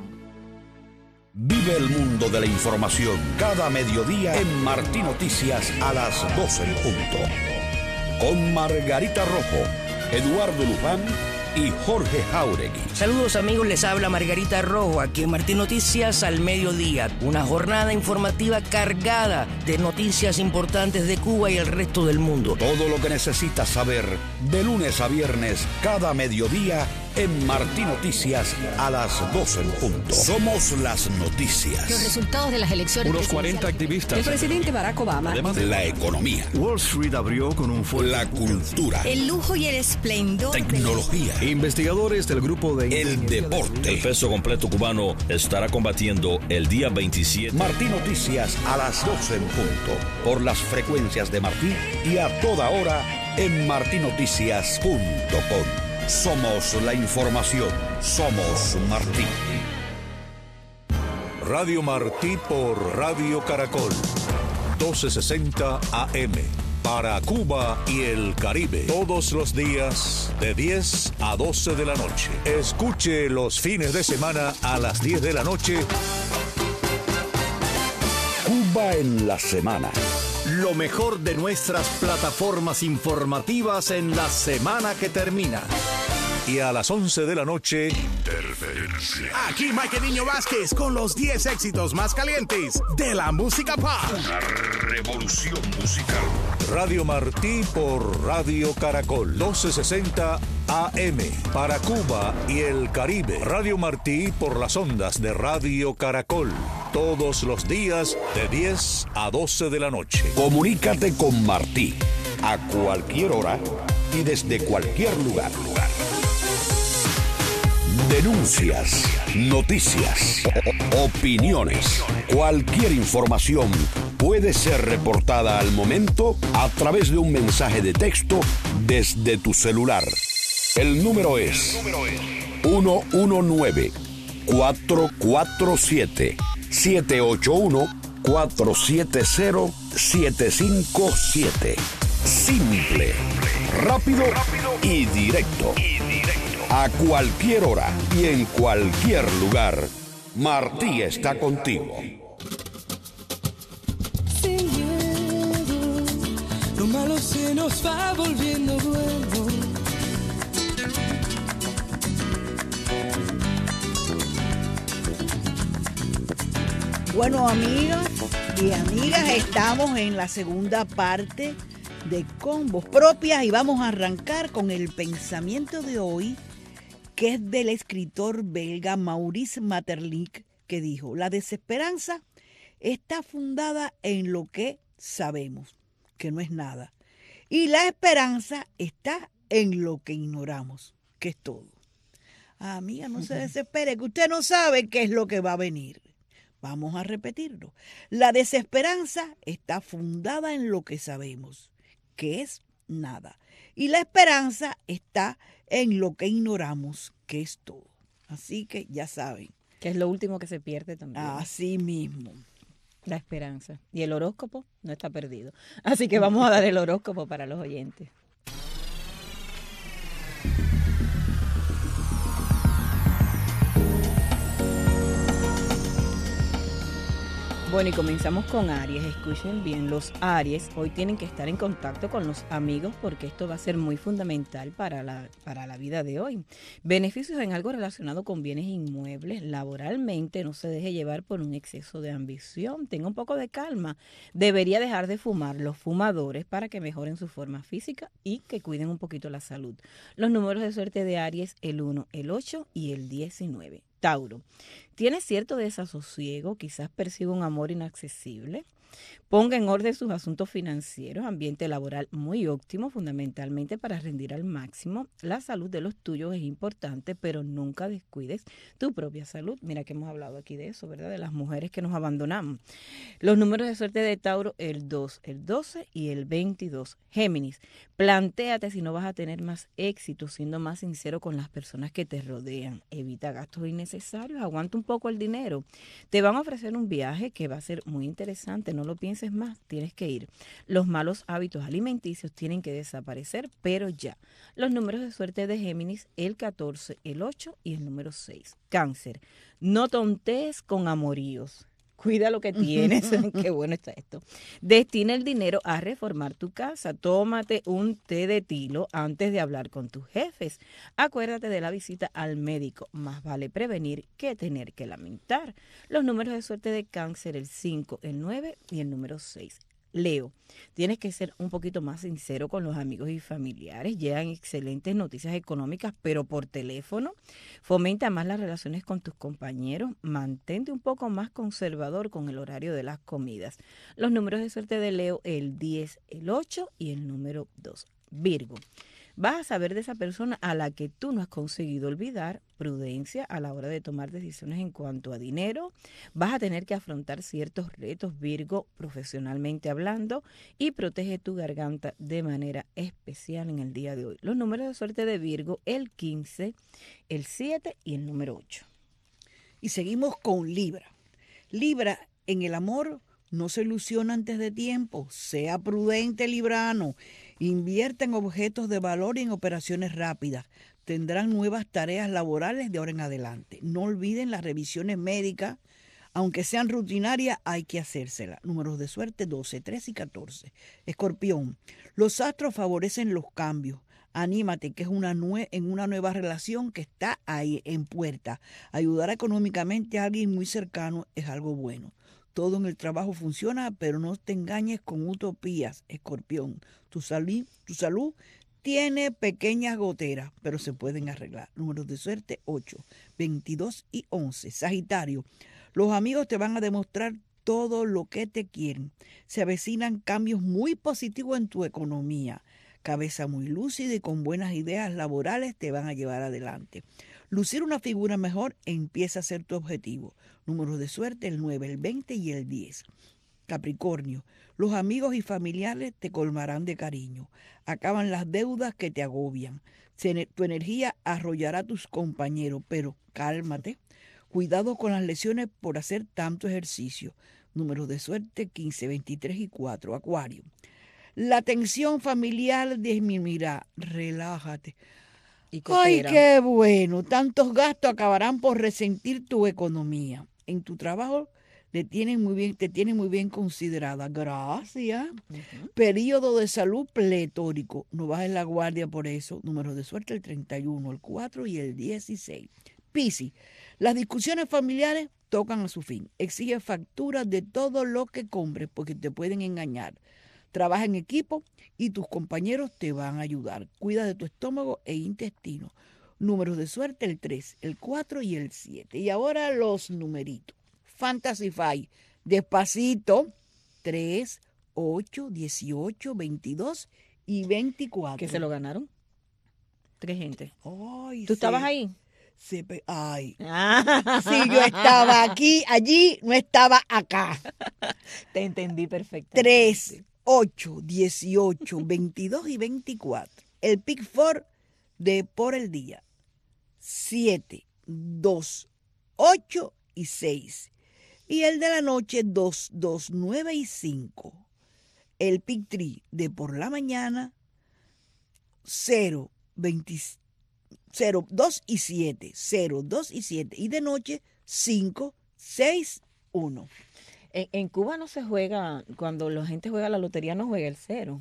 Vive el mundo de la información cada mediodía en Martí Noticias a las doce en punto. Con Margarita Rojo, Eduardo Luján y Jorge Jauregui. Saludos amigos, les habla Margarita Rojo aquí en Martí Noticias al mediodía. Una jornada informativa cargada de noticias importantes de Cuba y el resto del mundo. Todo lo que necesitas saber de lunes a viernes cada mediodía en Martí Noticias a las doce en punto. Somos las noticias. Los resultados de las elecciones. Unos cuarenta activistas. El presidente Barack Obama. Además, la economía. Wall Street abrió con un fuerte. La cultura. El lujo y el esplendor. Tecnología. Investigadores del grupo de... El deporte. El peso completo cubano estará combatiendo el día veintisiete. Martí Noticias a las doce en punto. Por las frecuencias de Martí y a toda hora en martinoticias punto com. Somos la información. Somos Martí. Radio Martí por Radio Caracol. doce sesenta A M. Para Cuba y el Caribe. Todos los días de diez a doce de la noche. Escuche los fines de semana a las diez de la noche. Cuba en la semana. Lo mejor de nuestras plataformas informativas en la semana que termina. Y a las once de la noche, Interferencia. Aquí Mike Niño Vázquez con los diez éxitos más calientes de la música pop. Una revolución musical. Radio Martí por Radio Caracol. doce sesenta A M. Para Cuba y el Caribe. Radio Martí por las ondas de Radio Caracol. Todos los días de diez a doce de la noche. Comunícate con Martí a cualquier hora y desde cualquier lugar. Denuncias, noticias, opiniones, cualquier información puede ser reportada al momento a través de un mensaje de texto desde tu celular. El número es uno uno nueve, cuatro cuatro siete, siete ocho uno, cuatro siete cero, siete cinco siete. Simple, rápido y directo. A cualquier hora y en cualquier lugar, Martí está contigo. Sin miedo, lo malo se nos va volviendo bueno. Bueno, amigas y amigas, estamos en la segunda parte de Combos Propias y vamos a arrancar con el pensamiento de hoy, que es del escritor belga Maurice Maeterlinck, que dijo: la desesperanza está fundada en lo que sabemos, que no es nada, y la esperanza está en lo que ignoramos, que es todo. Ah, amiga, no se desespere, que usted no sabe qué es lo que va a venir. Vamos a repetirlo. La desesperanza está fundada en lo que sabemos, que es nada. Y la esperanza está en lo que ignoramos, que es todo. Así que ya saben. Que es lo último que se pierde también. Así mismo. La esperanza. Y el horóscopo no está perdido. Así que vamos a dar el horóscopo para los oyentes. Bueno, y comenzamos con Aries. Escuchen bien, los Aries hoy tienen que estar en contacto con los amigos porque esto va a ser muy fundamental para la, para la vida de hoy. Beneficios en algo relacionado con bienes inmuebles. Laboralmente, no se deje llevar por un exceso de ambición. Tenga un poco de calma. Debería dejar de fumar los fumadores para que mejoren su forma física y que cuiden un poquito la salud. Los números de suerte de Aries, el uno, el ocho y el diecinueve. Tauro, tiene cierto desasosiego, quizás perciba un amor inaccesible. Ponga en orden sus asuntos financieros, ambiente laboral muy óptimo, fundamentalmente para rendir al máximo. La salud de los tuyos es importante, pero nunca descuides tu propia salud. Mira que hemos hablado aquí de eso, ¿verdad? De las mujeres que nos abandonamos. Los números de suerte de Tauro, el dos, el doce y el veintidós. Géminis, plantéate si no vas a tener más éxito siendo más sincero con las personas que te rodean. Evita gastos innecesarios, aguanta un poco el dinero. Te van a ofrecer un viaje que va a ser muy interesante, no lo pienses más, tienes que ir. Los malos hábitos alimenticios tienen que desaparecer, pero ya. Los números de suerte de Géminis, el catorce, el ocho y el número seis. Cáncer, no tontees con amoríos. Cuida lo que tienes. Qué bueno está esto. Destina el dinero a reformar tu casa. Tómate un té de tilo antes de hablar con tus jefes. Acuérdate de la visita al médico. Más vale prevenir que tener que lamentar. Los números de suerte de Cáncer, el cinco, el nueve y el número seis. Leo, tienes que ser un poquito más sincero con los amigos y familiares. Llegan excelentes noticias económicas, pero por teléfono. Fomenta más las relaciones con tus compañeros. Mantente un poco más conservador con el horario de las comidas. Los números de suerte de Leo, el diez, el ocho y el número dos. Virgo, vas a saber de esa persona a la que tú no has conseguido olvidar. Prudencia a la hora de tomar decisiones en cuanto a dinero. Vas a tener que afrontar ciertos retos, Virgo, profesionalmente hablando, y protege tu garganta de manera especial en el día de hoy. Los números de suerte de Virgo, el quince, el siete y el número ocho. Y seguimos con Libra. Libra, en el amor, no se ilusiona antes de tiempo. Sea prudente, librano. Invierta en objetos de valor y en operaciones rápidas. Tendrán nuevas tareas laborales de ahora en adelante. No olviden las revisiones médicas. Aunque sean rutinarias, hay que hacérselas. Números de suerte doce, trece y catorce. Escorpión, los astros favorecen los cambios. Anímate, que es una nue- en una nueva relación que está ahí en puerta. Ayudar económicamente a alguien muy cercano es algo bueno. Todo en el trabajo funciona, pero no te engañes con utopías, Escorpión. Tu salud, tu salud tiene pequeñas goteras, pero se pueden arreglar. Números de suerte ocho, veintidós y once. Sagitario, los amigos te van a demostrar todo lo que te quieren. Se avecinan cambios muy positivos en tu economía. Cabeza muy lúcida y con buenas ideas laborales te van a llevar adelante. Lucir una figura mejor empieza a ser tu objetivo. Números de suerte, el nueve, el veinte y el diez. Capricornio, los amigos y familiares te colmarán de cariño. Acaban las deudas que te agobian. Tu energía arrollará a tus compañeros, pero cálmate. Cuidado con las lesiones por hacer tanto ejercicio. Números de suerte, quince, veintitrés y cuatro. Acuario, la tensión familiar disminuirá. Relájate. Ay, qué bueno. Tantos gastos acabarán por resentir tu economía. En tu trabajo te tienen muy bien, te tienen muy bien considerada. Gracias. Uh-huh. Período de salud pletórico. No bajes la guardia por eso. Números de suerte, el treinta y uno, el cuatro y el dieciséis. Piscis, las discusiones familiares tocan a su fin. Exige facturas de todo lo que compres porque te pueden engañar. Trabaja en equipo y tus compañeros te van a ayudar. Cuida de tu estómago e intestino. Números de suerte, el tres, el cuatro y el siete. Y ahora los numeritos. Fantasy Five, despacito, tres, ocho, dieciocho, veintidós y veinticuatro. ¿Que se lo ganaron? Tres gente. Ay, ¿Tú estabas se- ahí? se pe- ay. Ah. Sí, yo estaba aquí, allí, no estaba acá. Te entendí perfecto. tres, ocho, dieciocho, veintidós y veinticuatro. El Pick Four de por el día. siete, dos, ocho y seis. Y el de la noche, dos, dos, nueve y cinco. El Pick Three de por la mañana, cero, veinte, cero, dos y siete. cero, dos y siete. Y de noche, cinco, seis, uno. En, en Cuba no se juega, cuando la gente juega la lotería no juega el cero.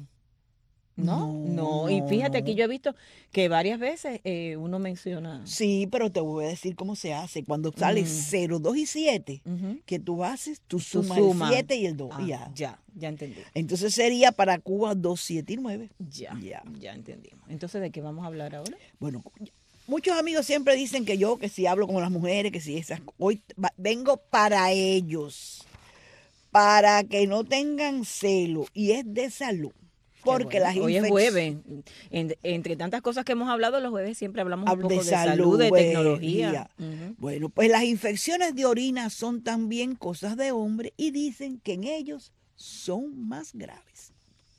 ¿No? No, y fíjate, aquí yo he visto que varias veces eh, uno menciona... Sí, pero te voy a decir cómo se hace. Cuando sale Mm. cero, dos y siete, que tú haces, tú Tú sumas sumas. el siete y el dos. Ah, y ya. ya, ya entendí. Entonces sería para Cuba dos, siete y nueve. Ya, ya, entendimos. Entonces, ¿de qué vamos a hablar ahora? Bueno, muchos amigos siempre dicen que yo, que si hablo con las mujeres, que si esas... Hoy va- vengo para ellos, para que no tengan celo, y es de salud. Porque Qué las bueno. Hoy es infec- jueves. En- entre tantas cosas que hemos hablado, los jueves siempre hablamos un Hablo poco de, salud, de pues, tecnología. ya. Ujú. Bueno, pues las infecciones de orina son también cosas de hombre y dicen que en ellos son más graves.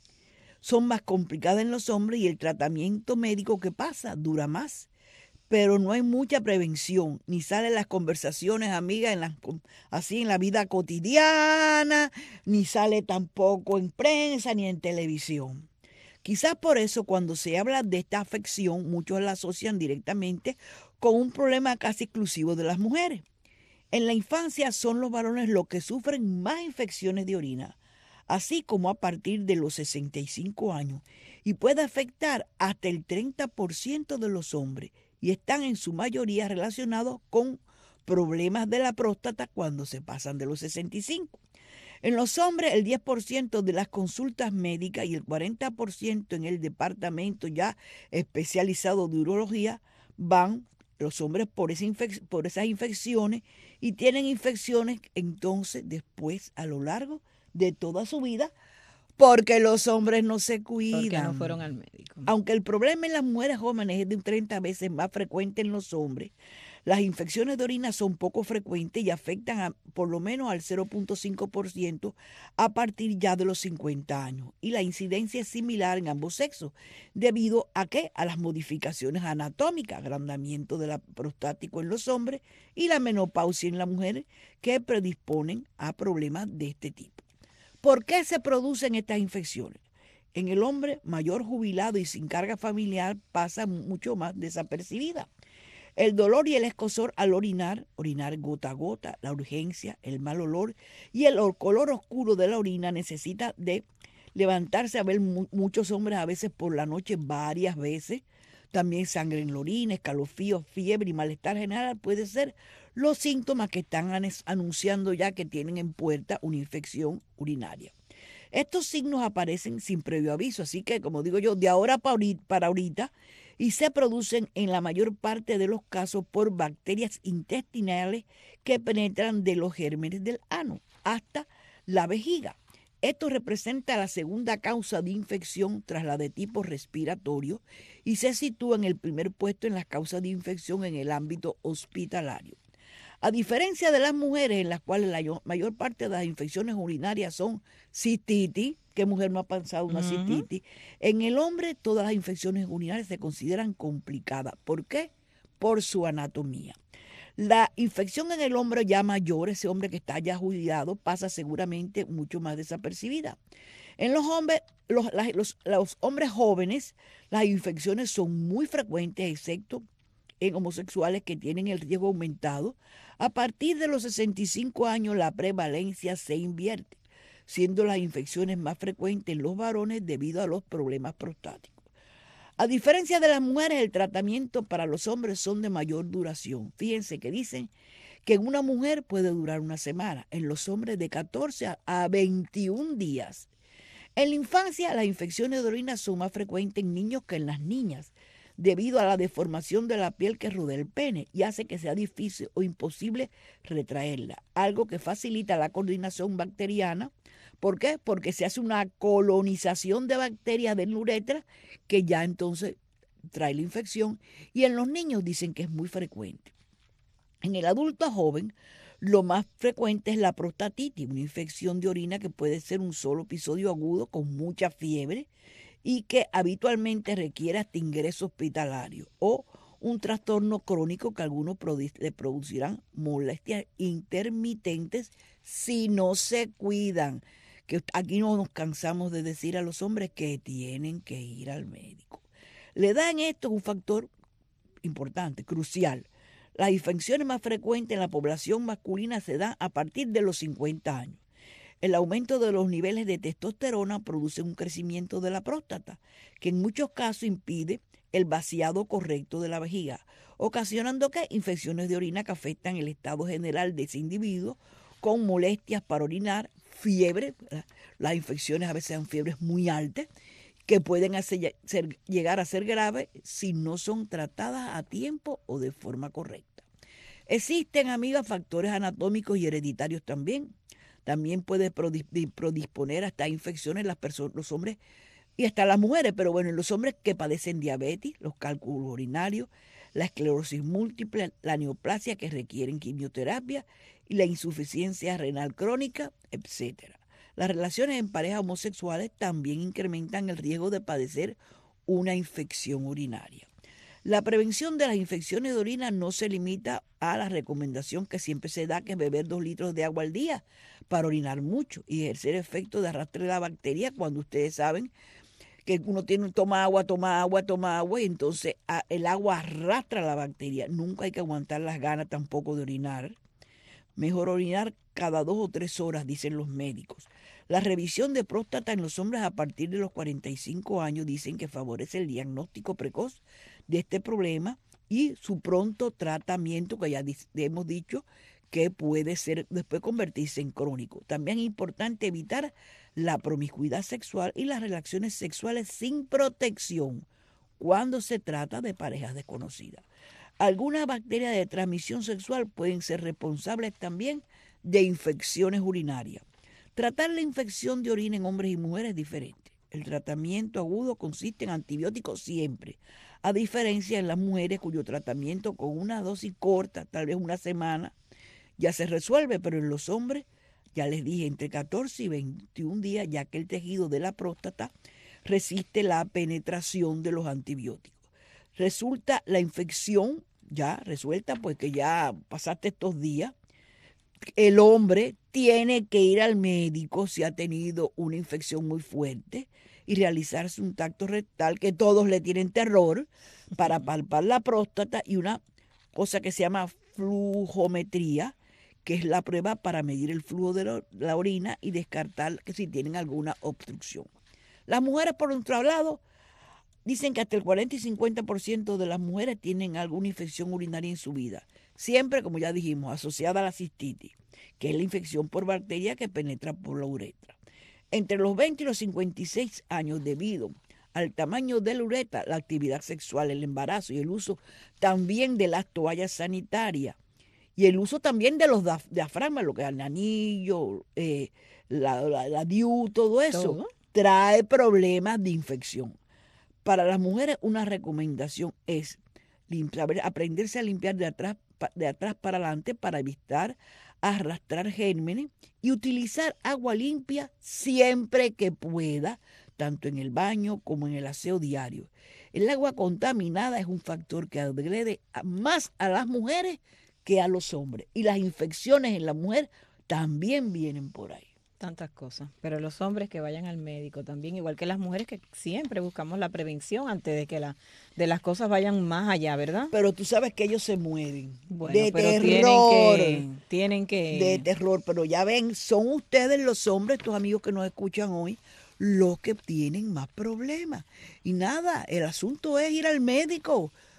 Son más complicadas en los hombres y el tratamiento médico que pasa dura más. Pero no hay mucha prevención, ni salen las conversaciones, amigas, en las, así en la vida cotidiana, ni sale tampoco en prensa ni en televisión. Quizás por eso cuando se habla de esta afección, muchos la asocian directamente con un problema casi exclusivo de las mujeres. En la infancia son los varones los que sufren más infecciones de orina, así como a partir de los sesenta y cinco años, y puede afectar hasta el treinta por ciento de los hombres, y están en su mayoría relacionados con problemas de la próstata cuando se pasan de los sesenta y cinco. En los hombres, el diez por ciento de las consultas médicas y el cuarenta por ciento en el departamento ya especializado de urología van los hombres por, esa infec- por esas infecciones y tienen infecciones entonces después a lo largo de toda su vida porque los hombres no se cuidan. Porque no fueron al médico. Aunque el problema en las mujeres jóvenes es de un treinta veces más frecuente en los hombres, las infecciones de orina son poco frecuentes y afectan a, por lo menos al cero punto cinco por ciento a partir ya de los cincuenta años. Y la incidencia es similar en ambos sexos, debido a qué? A las modificaciones anatómicas, agrandamiento de la prostático en los hombres y la menopausia en las mujeres que predisponen a problemas de este tipo. ¿Por qué se producen estas infecciones? En el hombre mayor, jubilado y sin carga familiar pasa mucho más desapercibida. El dolor y el escozor al orinar, orinar gota a gota, la urgencia, el mal olor y el color oscuro de la orina necesita de levantarse a ver mu- muchos hombres a veces por la noche varias veces. También sangre en la orina, escalofríos, fiebre y malestar general puede ser los síntomas que están anes- anunciando ya que tienen en puerta una infección urinaria. Estos signos aparecen sin previo aviso, así que, como digo yo, de ahora para ahorita, para ahorita y se producen en la mayor parte de los casos por bacterias intestinales que penetran de los gérmenes del ano hasta la vejiga. Esto representa la segunda causa de infección tras la de tipo respiratorio y se sitúa en el primer puesto en las causas de infección en el ámbito hospitalario. A diferencia de las mujeres, en las cuales la yo- mayor parte de las infecciones urinarias son cistitis, ¿qué mujer no ha pasado una Ujú. cistitis? En el hombre todas las infecciones urinarias se consideran complicadas. ¿Por qué? Por su anatomía. La infección en el hombre ya mayor, ese hombre que está ya jubilado, pasa seguramente mucho más desapercibida. En los hombres, los, la- los- los hombres jóvenes, las infecciones son muy frecuentes, excepto en homosexuales que tienen el riesgo aumentado. A partir de los sesenta y cinco años la prevalencia se invierte, siendo las infecciones más frecuentes en los varones debido a los problemas prostáticos. A diferencia de las mujeres, el tratamiento para los hombres son de mayor duración. Fíjense que dicen que en una mujer puede durar una semana, en los hombres de catorce a veintiún días. En la infancia, las infecciones de orina son más frecuentes en niños que en las niñas, debido a la deformación de la piel que rodea el pene y hace que sea difícil o imposible retraerla, algo que facilita la coordinación bacteriana. ¿Por qué? Porque se hace una colonización de bacterias de la uretra que ya entonces trae la infección, y en los niños dicen que es muy frecuente. En el adulto joven, lo más frecuente es la prostatitis, una infección de orina que puede ser un solo episodio agudo con mucha fiebre y que habitualmente requiere hasta ingreso hospitalario, o un trastorno crónico que algunos le producirán molestias intermitentes si no se cuidan. Que aquí no nos cansamos de decir a los hombres que tienen que ir al médico. La edad en esto es un factor importante, crucial. Las infecciones más frecuentes en la población masculina se dan a partir de los cincuenta años. El aumento de los niveles de testosterona produce un crecimiento de la próstata, que en muchos casos impide el vaciado correcto de la vejiga, ocasionando que infecciones de orina que afectan el estado general de ese individuo, con molestias para orinar, fiebre, las infecciones a veces son fiebres muy altas, que pueden hacer, ser, llegar a ser graves si no son tratadas a tiempo o de forma correcta. Existen, amigas, factores anatómicos y hereditarios también. También puede predisponer hasta infecciones las personas, los hombres y hasta las mujeres, pero bueno, en los hombres que padecen diabetes, los cálculos urinarios, la esclerosis múltiple, la neoplasia que requieren quimioterapia y la insuficiencia renal crónica, etcétera. Las relaciones en parejas homosexuales también incrementan el riesgo de padecer una infección urinaria. La prevención de las infecciones de orina no se limita a la recomendación que siempre se da, que es beber dos litros de agua al día para orinar mucho y ejercer efecto de arrastre de la bacteria, cuando ustedes saben que uno tiene, toma agua, toma agua, toma agua, y entonces el agua arrastra la bacteria. Nunca hay que aguantar las ganas tampoco de orinar. Mejor orinar cada dos o tres horas, dicen los médicos. La revisión de próstata en los hombres a partir de los cuarenta y cinco años dicen que favorece el diagnóstico precoz de este problema y su pronto tratamiento, que ya hemos dicho que puede ser después convertirse en crónico. También es importante evitar la promiscuidad sexual y las relaciones sexuales sin protección cuando se trata de parejas desconocidas. Algunas bacterias de transmisión sexual pueden ser responsables también de infecciones urinarias. Tratar la infección de orina en hombres y mujeres es diferente. El tratamiento agudo consiste en antibióticos siempre, a diferencia de las mujeres cuyo tratamiento con una dosis corta, tal vez una semana, ya se resuelve, pero en los hombres, ya les dije, entre catorce y veintiún días, ya que el tejido de la próstata resiste la penetración de los antibióticos. Resulta la infección ya resuelta, pues que ya pasaste estos días. El hombre tiene que ir al médico si ha tenido una infección muy fuerte y realizarse un tacto rectal, que todos le tienen terror, para palpar la próstata, y una cosa que se llama flujometría, que es la prueba para medir el flujo de la orina y descartar que si tienen alguna obstrucción. Las mujeres, por otro lado, dicen que hasta el cuarenta y cincuenta por ciento de las mujeres tienen alguna infección urinaria en su vida, siempre, como ya dijimos, asociada a la cistitis, que es la infección por bacteria que penetra por la uretra. Entre los veinte y los cincuenta y seis años, debido al tamaño de la uretra, la actividad sexual, el embarazo y el uso también de las toallas sanitarias y el uso también de los diafragmas, lo que es el anillo, eh, la, la, la D I U, todo eso, ¿todo? Trae problemas de infección. Para las mujeres, una recomendación es limpiar, aprenderse a limpiar de atrás, de atrás para adelante para evitar arrastrar gérmenes y utilizar agua limpia siempre que pueda, tanto en el baño como en el aseo diario. El agua contaminada es un factor que agrede más a las mujeres que a los hombres, y las infecciones en la mujer también vienen por ahí. Tantas cosas, pero los hombres que vayan al médico también, igual que las mujeres, que siempre buscamos la prevención antes de que la, de las cosas vayan más allá, ¿verdad? Pero tú sabes que ellos se mueven bueno, de pero terror, tienen que, tienen que... de terror, pero ya ven, son ustedes los hombres, estos amigos que nos escuchan hoy, los que tienen más problemas. Y nada, el asunto es ir al médico.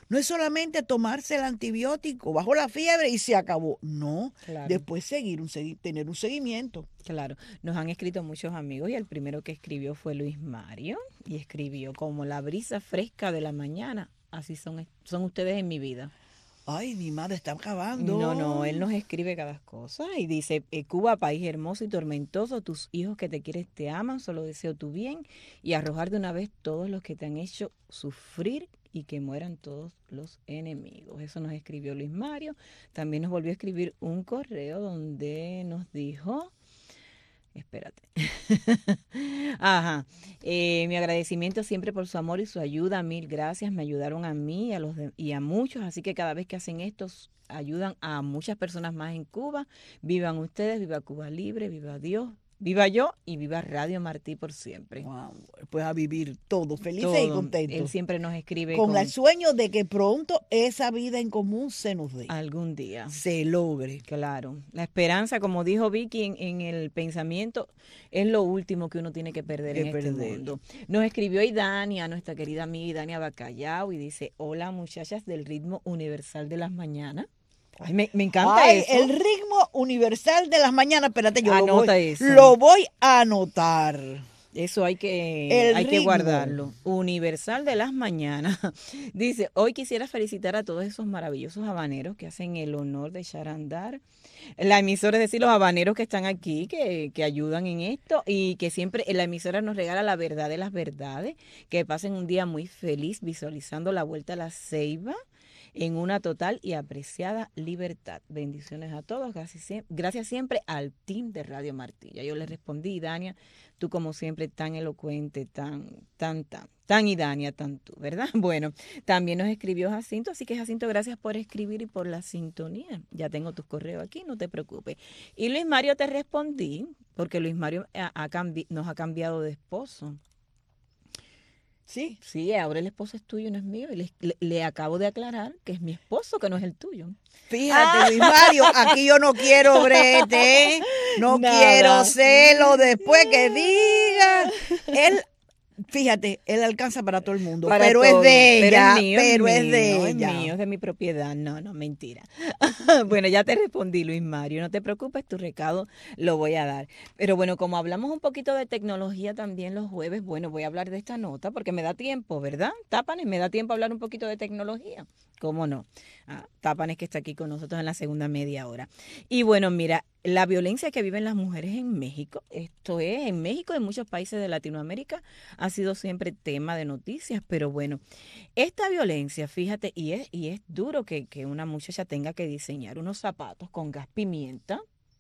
no es solamente tomarse el antibiótico, bajo la fiebre y se acabó. No, Claro. después seguir un segui- tener un seguimiento. Claro, nos han escrito muchos amigos y el primero que escribió fue Luis Mario y escribió como la brisa fresca de la mañana, así son, son ustedes en mi vida. Ay, mi madre está acabando. No, no, él nos escribe cada cosa y dice, eh, Cuba, país hermoso y tormentoso, tus hijos que te quieren te aman, solo deseo tu bien y arrojar de una vez todos los que te han hecho sufrir y que mueran todos los enemigos. Eso nos escribió Luis Mario. También nos volvió a escribir un correo donde nos dijo... Espérate. Ajá. Eh, mi agradecimiento siempre por su amor y su ayuda. Mil gracias. Me ayudaron a mí y a, los de- y a muchos. Así que cada vez que hacen esto, s- ayudan a muchas personas más en Cuba. Vivan ustedes, viva Cuba Libre, viva Dios, viva yo y viva Radio Martí por siempre. Wow, pues a vivir todos felices y Todo. contentos. Él siempre nos escribe con, con el sueño de que pronto esa vida en común se nos dé. algún día. Se logre. Claro. La esperanza, como dijo Vicky en, en el pensamiento, es lo último que uno tiene que perder Que en este perder. mundo. Nos escribió Idania, nuestra querida amiga Idania Bacallao, y dice, hola muchachas del ritmo universal de las mañanas. Ay, me, me encanta Ay, eso. el ritmo universal de las mañanas. Espérate, yo lo Anota voy, eso. lo voy a anotar. Eso hay que, El hay que ritmo. guardarlo. Universal de las mañanas. Dice, hoy quisiera felicitar a todos esos maravillosos habaneros que hacen el honor de echar a andar. La emisora, es decir, los habaneros que están aquí, que, que ayudan en esto y que siempre la emisora nos regala la verdad de las verdades. Que pasen un día muy feliz visualizando la vuelta a la ceiba en una total y apreciada libertad. Bendiciones a todos. Gracias, siem- gracias siempre al team de Radio Martí. Ya yo le respondí, Dania, tú como siempre tan elocuente, tan, tan, tan, tan Idania, tan tú, ¿verdad? Bueno, también nos escribió Jacinto, así que Jacinto, gracias por escribir y por la sintonía. Ya tengo tus correos aquí, no te preocupes. Y Luis Mario, te respondí, porque Luis Mario ha- ha cambi- nos ha cambiado de esposo. Sí. Sí, ahora el esposo es tuyo, no es mío. Y le, le- le acabo de aclarar que es mi esposo, que no es el tuyo. Fíjate, Luis Mario, aquí yo no quiero brete, no Nada. quiero celo después que diga. Él, fíjate, él alcanza para todo el mundo, Para pero todo. es de ella, Pero es mío, pero es mío, de es ella. mío, es de mi propiedad. No, no, mentira. Bueno, ya te respondí, Luis Mario. No te preocupes, tu recado lo voy a dar. Pero bueno, como hablamos un poquito de tecnología también los jueves, bueno, voy a hablar de esta nota porque me da tiempo, ¿verdad? Tápanes, me da tiempo a hablar un poquito de tecnología. ¿Cómo no? Ah, Tápanes que está aquí con nosotros en la segunda media hora. Y bueno, mira, la violencia que viven las mujeres en México, esto es, en México y en muchos países de Latinoamérica, ha sido siempre tema de noticias, pero bueno, esta violencia, fíjate, y es, y es duro que, que una muchacha tenga que diseñar unos zapatos con gas pimienta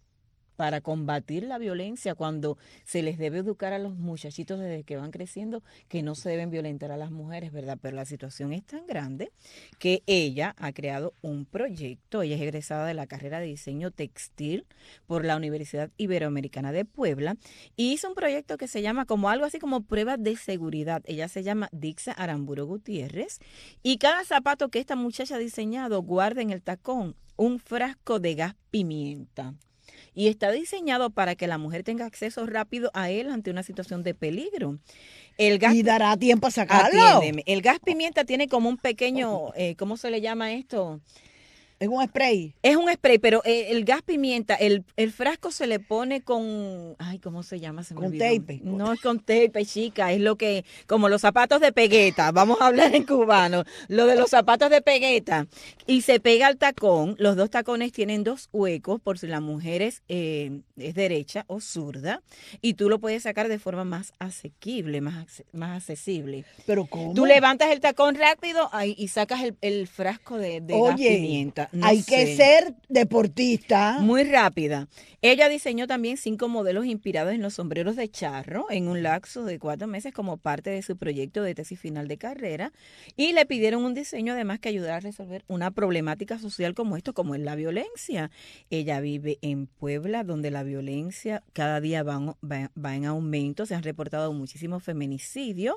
para combatir la violencia cuando se les debe educar a los muchachitos desde que van creciendo que no se deben violentar a las mujeres, ¿verdad? Pero la situación es tan grande que ella ha creado un proyecto, ella es egresada de la carrera de diseño textil por la Universidad Iberoamericana de Puebla y hizo un proyecto que se llama como algo así como pruebas de seguridad. Ella se llama Dixa Aramburo Gutiérrez y cada zapato que esta muchacha ha diseñado guarda en el tacón un frasco de gas pimienta. Y está diseñado para que la mujer tenga acceso rápido a él ante una situación de peligro. El gas, ¿Y dará tiempo a sacarlo? Atiéndeme. El gas pimienta tiene como un pequeño, eh, ¿cómo se le llama esto? Es un spray. Es un spray, pero eh, el gas pimienta, el, el frasco se le pone con, ay, ¿cómo se llama? Se me Con olvidó. tape. No es con tape, chica, es lo que, como los zapatos de pegueta, vamos a hablar en cubano, lo de los zapatos de pegueta. Y se pega al tacón, los dos tacones tienen dos huecos por si la mujer es, eh, es derecha o zurda, y tú lo puedes sacar de forma más asequible, más, acce- más accesible. ¿Pero cómo? Tú levantas el tacón rápido ahí, y sacas el, el frasco de, de gas Oye, pimienta. No hay que sé. ser deportista. Muy rápida. Ella diseñó también cinco modelos inspirados en los sombreros de charro en un lapso de cuatro meses como parte de su proyecto de tesis final de carrera y le pidieron un diseño además que ayudara a resolver una problemática social como esto, como es la violencia. Ella vive en Puebla, donde la violencia cada día va, va, va en aumento. Se han reportado muchísimos feminicidios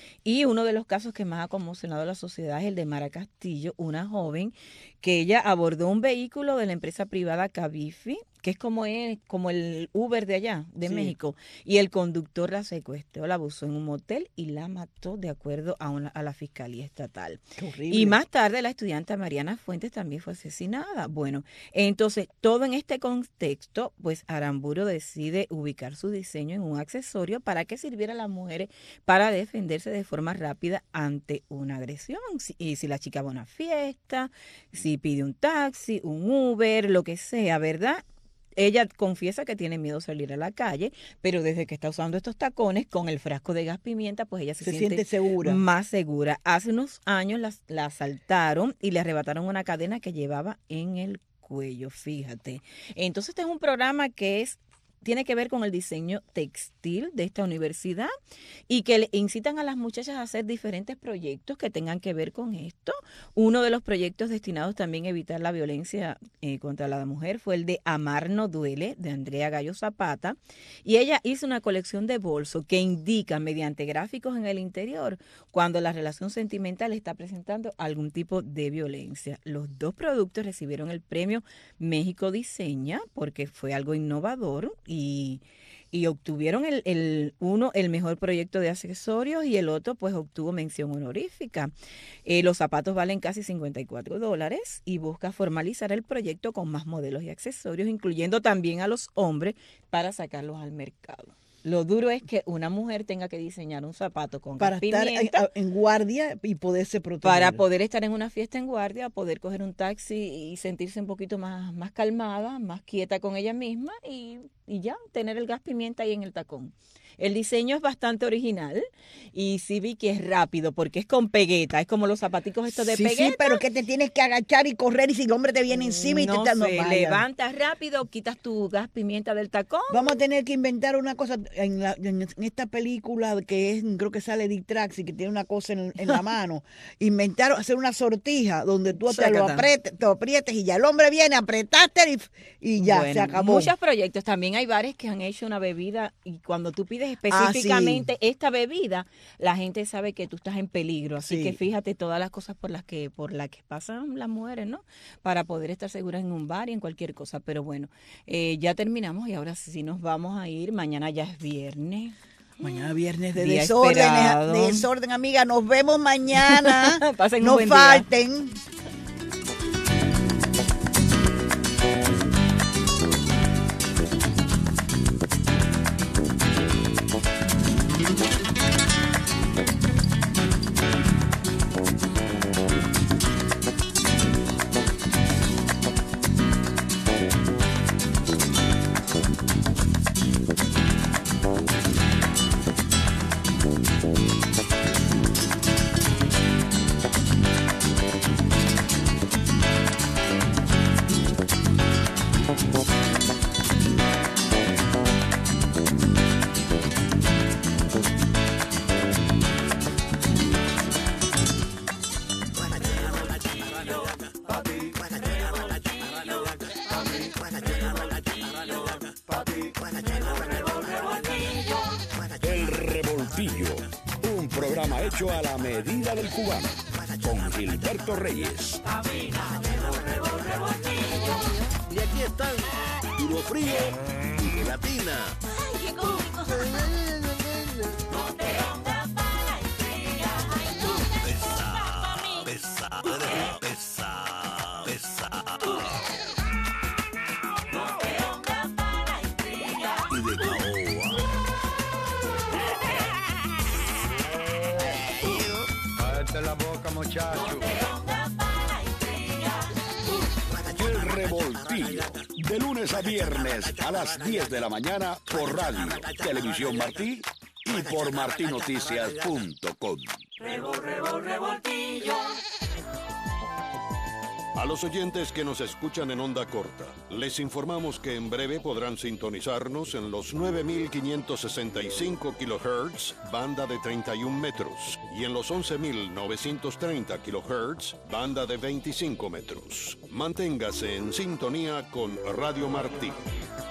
y uno de los casos que más ha conmocionado a la sociedad es el de Mara Castillo, una joven que ella abordó un vehículo de la empresa privada Cabifi que es como es, como el Uber de allá, de Sí. México, y el conductor la secuestró, la abusó en un motel y la mató de acuerdo a, una, a la Fiscalía Estatal. Qué horrible. Y más tarde la estudiante Mariana Fuentes también fue asesinada. Bueno, entonces todo en este contexto, pues Aramburu decide ubicar su diseño en un accesorio para que sirviera a las mujeres para defenderse de forma rápida ante una agresión. Si- Y si la chica va a una fiesta, si pide un taxi, un Uber, lo que sea, ¿verdad? Ella confiesa que tiene miedo a salir a la calle, pero desde que está usando estos tacones con el frasco de gas pimienta, pues ella se, Se siente, siente segura. más segura. Hace unos años la, la asaltaron y le arrebataron una cadena que llevaba en el cuello, fíjate. Entonces este es un programa que es tiene que ver con el diseño textil de esta universidad y que le incitan a las muchachas a hacer diferentes proyectos que tengan que ver con esto. Uno de los proyectos destinados también a evitar la violencia eh, contra la mujer fue el de Amar no duele, de Andrea Gallo Zapata, y ella hizo una colección de bolsos que indica mediante gráficos en el interior cuando la relación sentimental está presentando algún tipo de violencia. Los dos productos recibieron el premio México Diseña porque fue algo innovador y, y obtuvieron el, el uno el mejor proyecto de accesorios y el otro pues obtuvo mención honorífica. Eh, los zapatos valen casi cincuenta y cuatro dólares y busca formalizar el proyecto con más modelos y accesorios, incluyendo también a los hombres para sacarlos al mercado. Lo duro es que una mujer tenga que diseñar un zapato con Para gas estar en, pimienta en guardia y poderse proteger. para poder estar en una fiesta en guardia, poder coger un taxi y sentirse un poquito más, más calmada, más quieta con ella misma y, y ya, tener el gas pimienta ahí en el tacón. El diseño es bastante original y sí vi que es rápido porque es con pegueta, es como los zapaticos estos de sí, pegueta. sí, pero que te tienes que agachar y correr y si el hombre te viene encima y no te está no sé, vaya. levantas rápido, quitas tu gas pimienta del tacón. Vamos a tener que inventar una cosa en, la- en- en esta película que es, creo que sale de Traxi, que tiene una cosa en, en la mano. Inventar, hacer una sortija donde tú te lo Sácata. aprietes, te aprietes y ya el hombre viene, apretaste y, y ya, Bueno, se acabó. muchos proyectos. También hay bares que han hecho una bebida y cuando tú pides Ah, específicamente esta bebida, la gente sabe que tú estás en peligro. Así Sí. que fíjate todas las cosas por las que por las que pasan las mujeres, ¿no? Para poder estar seguras en un bar y en cualquier cosa. Pero bueno, eh, ya terminamos y ahora sí nos vamos a ir. Mañana ya es viernes. Mañana viernes de Día desorden, esperado. de desorden, amiga. Nos vemos mañana. Pasen un no buen día. falten. El Revoltillo, un programa hecho a la medida del cubano, con Gilberto Reyes. Y aquí están, Duro Frío y Gelatina. Pesa, pesa, pesa, pesa. Y de caoba. Cállate la boca, muchacho. El Revoltillo, de lunes a viernes a las diez de la mañana por radio, Televisión Martí y por martinoticias punto com. A los oyentes que nos escuchan en onda corta, les informamos que en breve podrán sintonizarnos en los nueve mil quinientos sesenta y cinco kilohertz, banda de treinta y un metros, y en los once mil novecientos treinta kilohertz, banda de veinticinco metros. Manténgase en sintonía con Radio Martí.